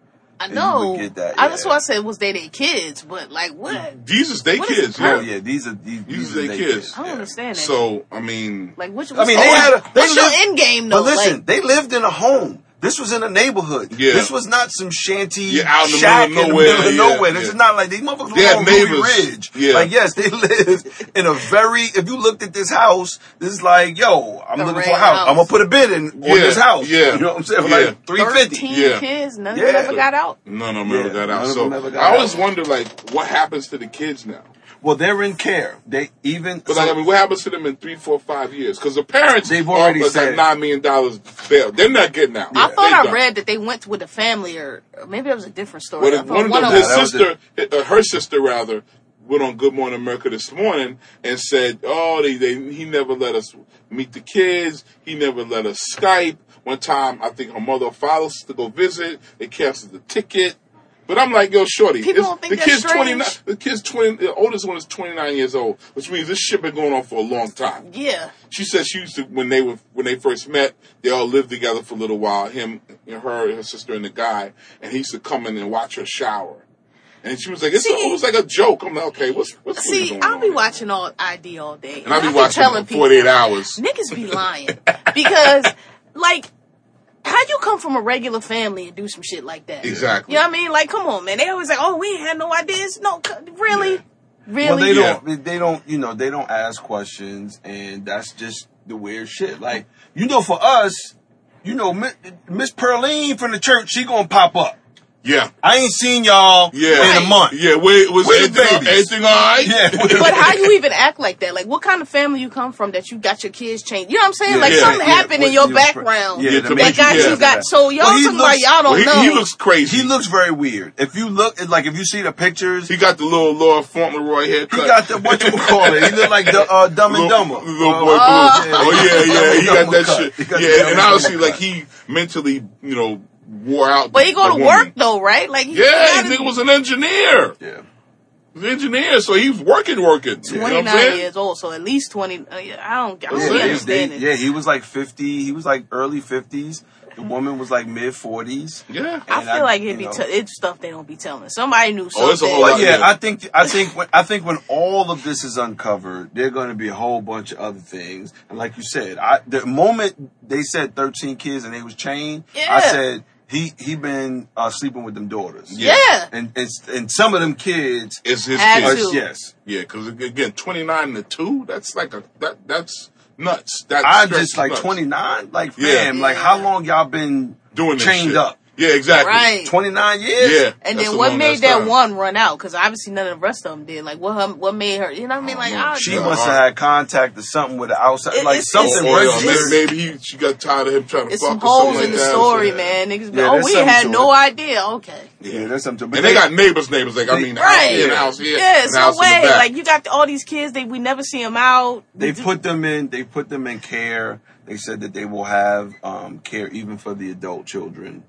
I And know. you would get that, I, yeah. that's why I said was they their kids, but like what? These is they What is kids, the yeah. Oh yeah, these are, these, These these is are they their kids. I don't yeah. understand that. So, I mean... like which? I What's, mean, they what's, had a, they what's lived, your end game though? But listen, like, they lived in a home. This was in a neighborhood. Yeah. This was not some shanty Yeah, out in the shack middle of in the nowhere, middle of yeah, nowhere. This yeah. is not like these motherfuckers They were had on Ruby neighbors. Ridge. Yeah. Like, yes, they lived in a very, if you looked at this house, this is like, yo, I'm A looking for red a house. house. I'm going to put a bid in on Yeah, this house. yeah, You know what I'm saying? For yeah. like three fifty. thirteen Yeah. kids, none Yeah. of them ever got out. None of them ever Yeah, got none out. of So them ever got I always out. wonder, like, what happens to the kids now? Well, they're in care. They even, But so- like, I mean, what happens to them in three, four, five years? Because the parents They've already offered said- like nine million dollars bail. They're not getting out. I They thought I done. read that they went with a family, or, or maybe that was a different story. Well, I the- thought one of one them, of his that was sister, uh, her sister rather, went on Good Morning America this morning and said, "Oh, they, they, he never let us meet the kids. He never let us Skype. One time, I think her mother or father was to go visit. They canceled the ticket." But I'm like, yo, shorty, People it's- don't think the that's kid's twenty nine. strange. The kid's twenty. The oldest one is twenty nine years old, which means this shit been going on for a long time. yeah. She said she used to when they were when they first met, they all lived together for a little while. Him, and her, her sister, and the guy, and he used to come in and watch her shower. And she was like, it's a, See- it was like a joke. I'm like, okay, what's what's See, going I'll on be here? watching all I D all day, and I'll be I be watching telling for forty eight people, hours. niggas be lying because, like, how you come from a regular family and do some shit like that? Exactly. You know what I mean? Like, come on, man. They always like, oh, we ain't had no ideas. No, c- really, Yeah. really. Well, they Yeah. don't. They don't. You know, they don't ask questions, and that's just the weird shit. Like, you know, for us, you know, Mi- Miss Perline from the church, she gonna pop up. Yeah, I ain't seen y'all yeah, in a month. Yeah, wait, was Where the everything, babies? everything all right? Yeah. But how you even act like that? Like, what kind of family you come from that you got your kids changed? You know what I'm saying? Yeah, like, yeah, something yeah. happened What in your you- background Yeah, Yeah, to to make that make got you- you yeah. got. So y'all Well, he talking looks- about y'all don't Well, he, know. he looks crazy. He looks very weird. If you look, like, if you see the pictures, He got the little Laura Fauntleroy haircut. he got the what you call it. He look like the uh, Dumb and Little- Dumber. Little Uh, boy blue. uh, Oh yeah, yeah, he got Dumb that cut. shit. He got the Yeah, Dumb and and honestly, Dumber like cut. he mentally, you know, wore out. But he go the to woman. work though, right? Like, he Yeah, gotta he nigga be was an engineer. Yeah. He was an engineer, so he was working, working. You know what I'm twenty-nine saying? years old, so at least twenty. Uh, yeah, I don't, I don't Yeah, be they- understanding. Yeah, he was like fifty. He was like early fifties. The woman was like mid forties. Yeah. I And feel like it'd you be know. t- it's stuff they don't be telling. Somebody knew something. Oh, it's a whole But lot. yeah, Yeah. I think I think when I think when all of this is uncovered, there are going to be a whole bunch of other things. And like you said, I the moment they said thirteen kids and they was chained, I Yeah. said he he been uh, sleeping with them daughters. Yeah. Yeah. And and and some of them kids, It's his Had kids. to. yes. Yeah, because again, twenty-nine to two, that's like a, that, that's nuts. That's I stretch just like nuts. twenty-nine. Like Yeah. fam, like how long y'all been Doing this chained shit. up? Yeah, exactly. Right. twenty-nine years. Yeah. And that's then a what long made ass that time. one run out? Because obviously none of the rest of them did. Like, what her, what made her, you know what I mean? Like, I, She Yeah. must have had contact or something with the outside, It- like it's- something. it's- Or, it's- yeah, registered. maybe, maybe he, she got tired of him trying to it's fuck some or something holes like in the that. story, Yeah. man. Niggas be, Yeah, oh, there's we something had to no it. idea. Okay. Yeah, that's something. But And they got neighbors, neighbors. Like, I mean, Right. house here, and house here, Yeah, and it's no house in the way. back. Like, you got all these kids, they we never see them out. they put them in. They put them in care. They said that they will have um, care even for the adult children.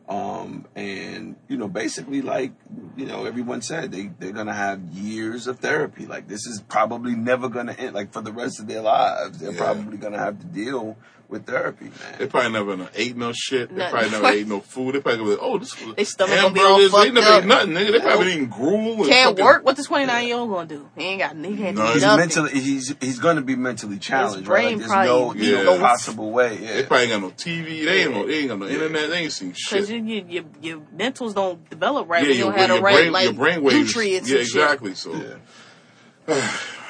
Um, and you know, basically, like you know, everyone said they they're gonna have years of therapy. Like this is probably never gonna end. Like for the rest of their lives, they're Yeah. probably gonna have to deal with therapy, They man. probably never no, ate no shit. They Nothing. probably never ate no food. They probably gonna be like, oh, this was They stomach gonna be all hamburgers. They fucked never up. ate nothing, nigga. They probably been eating gruel. And Can't fucking- work. What the twenty-nine year old gonna do? He ain't got, he can't No, do he's He's nothing. mentally. He's he's gonna be mentally challenged. brain right? Like, there's probably no, Yeah. no possible way. Yeah. They probably ain't got no T V. They ain't, no, they ain't got no internet. They ain't seen Cause shit. you, you, your, your mentals don't develop right Yeah, when you your, don't have the your right brain, like your brain waves. nutrients Yeah, and shit. exactly. So, Yeah.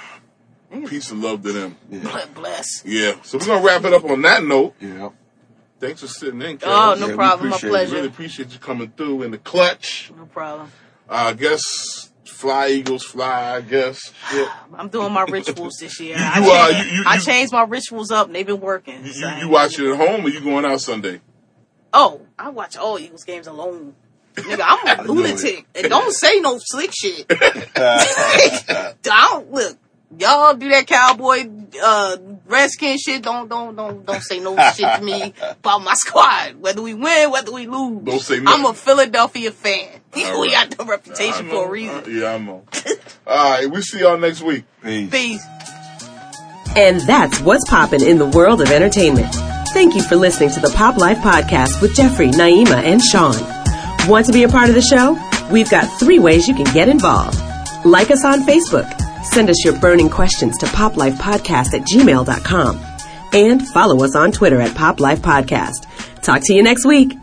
peace and love to them. Yeah. Ble- Bless. Yeah. So we're gonna wrap it up on that note. Yeah. Thanks for sitting in, Kev. Oh, no Yeah, we problem. My appreciate it. pleasure. Really appreciate you coming through in the clutch. No problem. Uh, I guess fly eagles fly. I guess. Yeah. I'm doing my rituals this year. You- I, you, uh, changed, you- you- I you- changed my rituals up and they've been working. You, so I you, ain't you watch it at home or you going out Sunday? Oh, I watch all Eagles games alone. Nigga, I'm a lunatic. And don't say no slick shit. I don't, look, y'all do that cowboy, uh, redskin shit. Don't, don't, don't, don't say no shit to me about my squad. Whether we win, whether we lose. Don't say nothing. I'm a Philadelphia fan. All We right. got the reputation for a reason. Uh, yeah, I know. All right, we see y'all next week. Peace. Peace. And that's what's poppin' in the world of entertainment. Thank you for listening to the Pop Life Podcast with Jeffrey, Naima, and Sean. Want to be a part of the show? We've got three ways you can get involved. Like us on Facebook. Send us your burning questions to poplifepodcast at gmail dot com. And follow us on Twitter at Pop Life Podcast. Talk to you next week.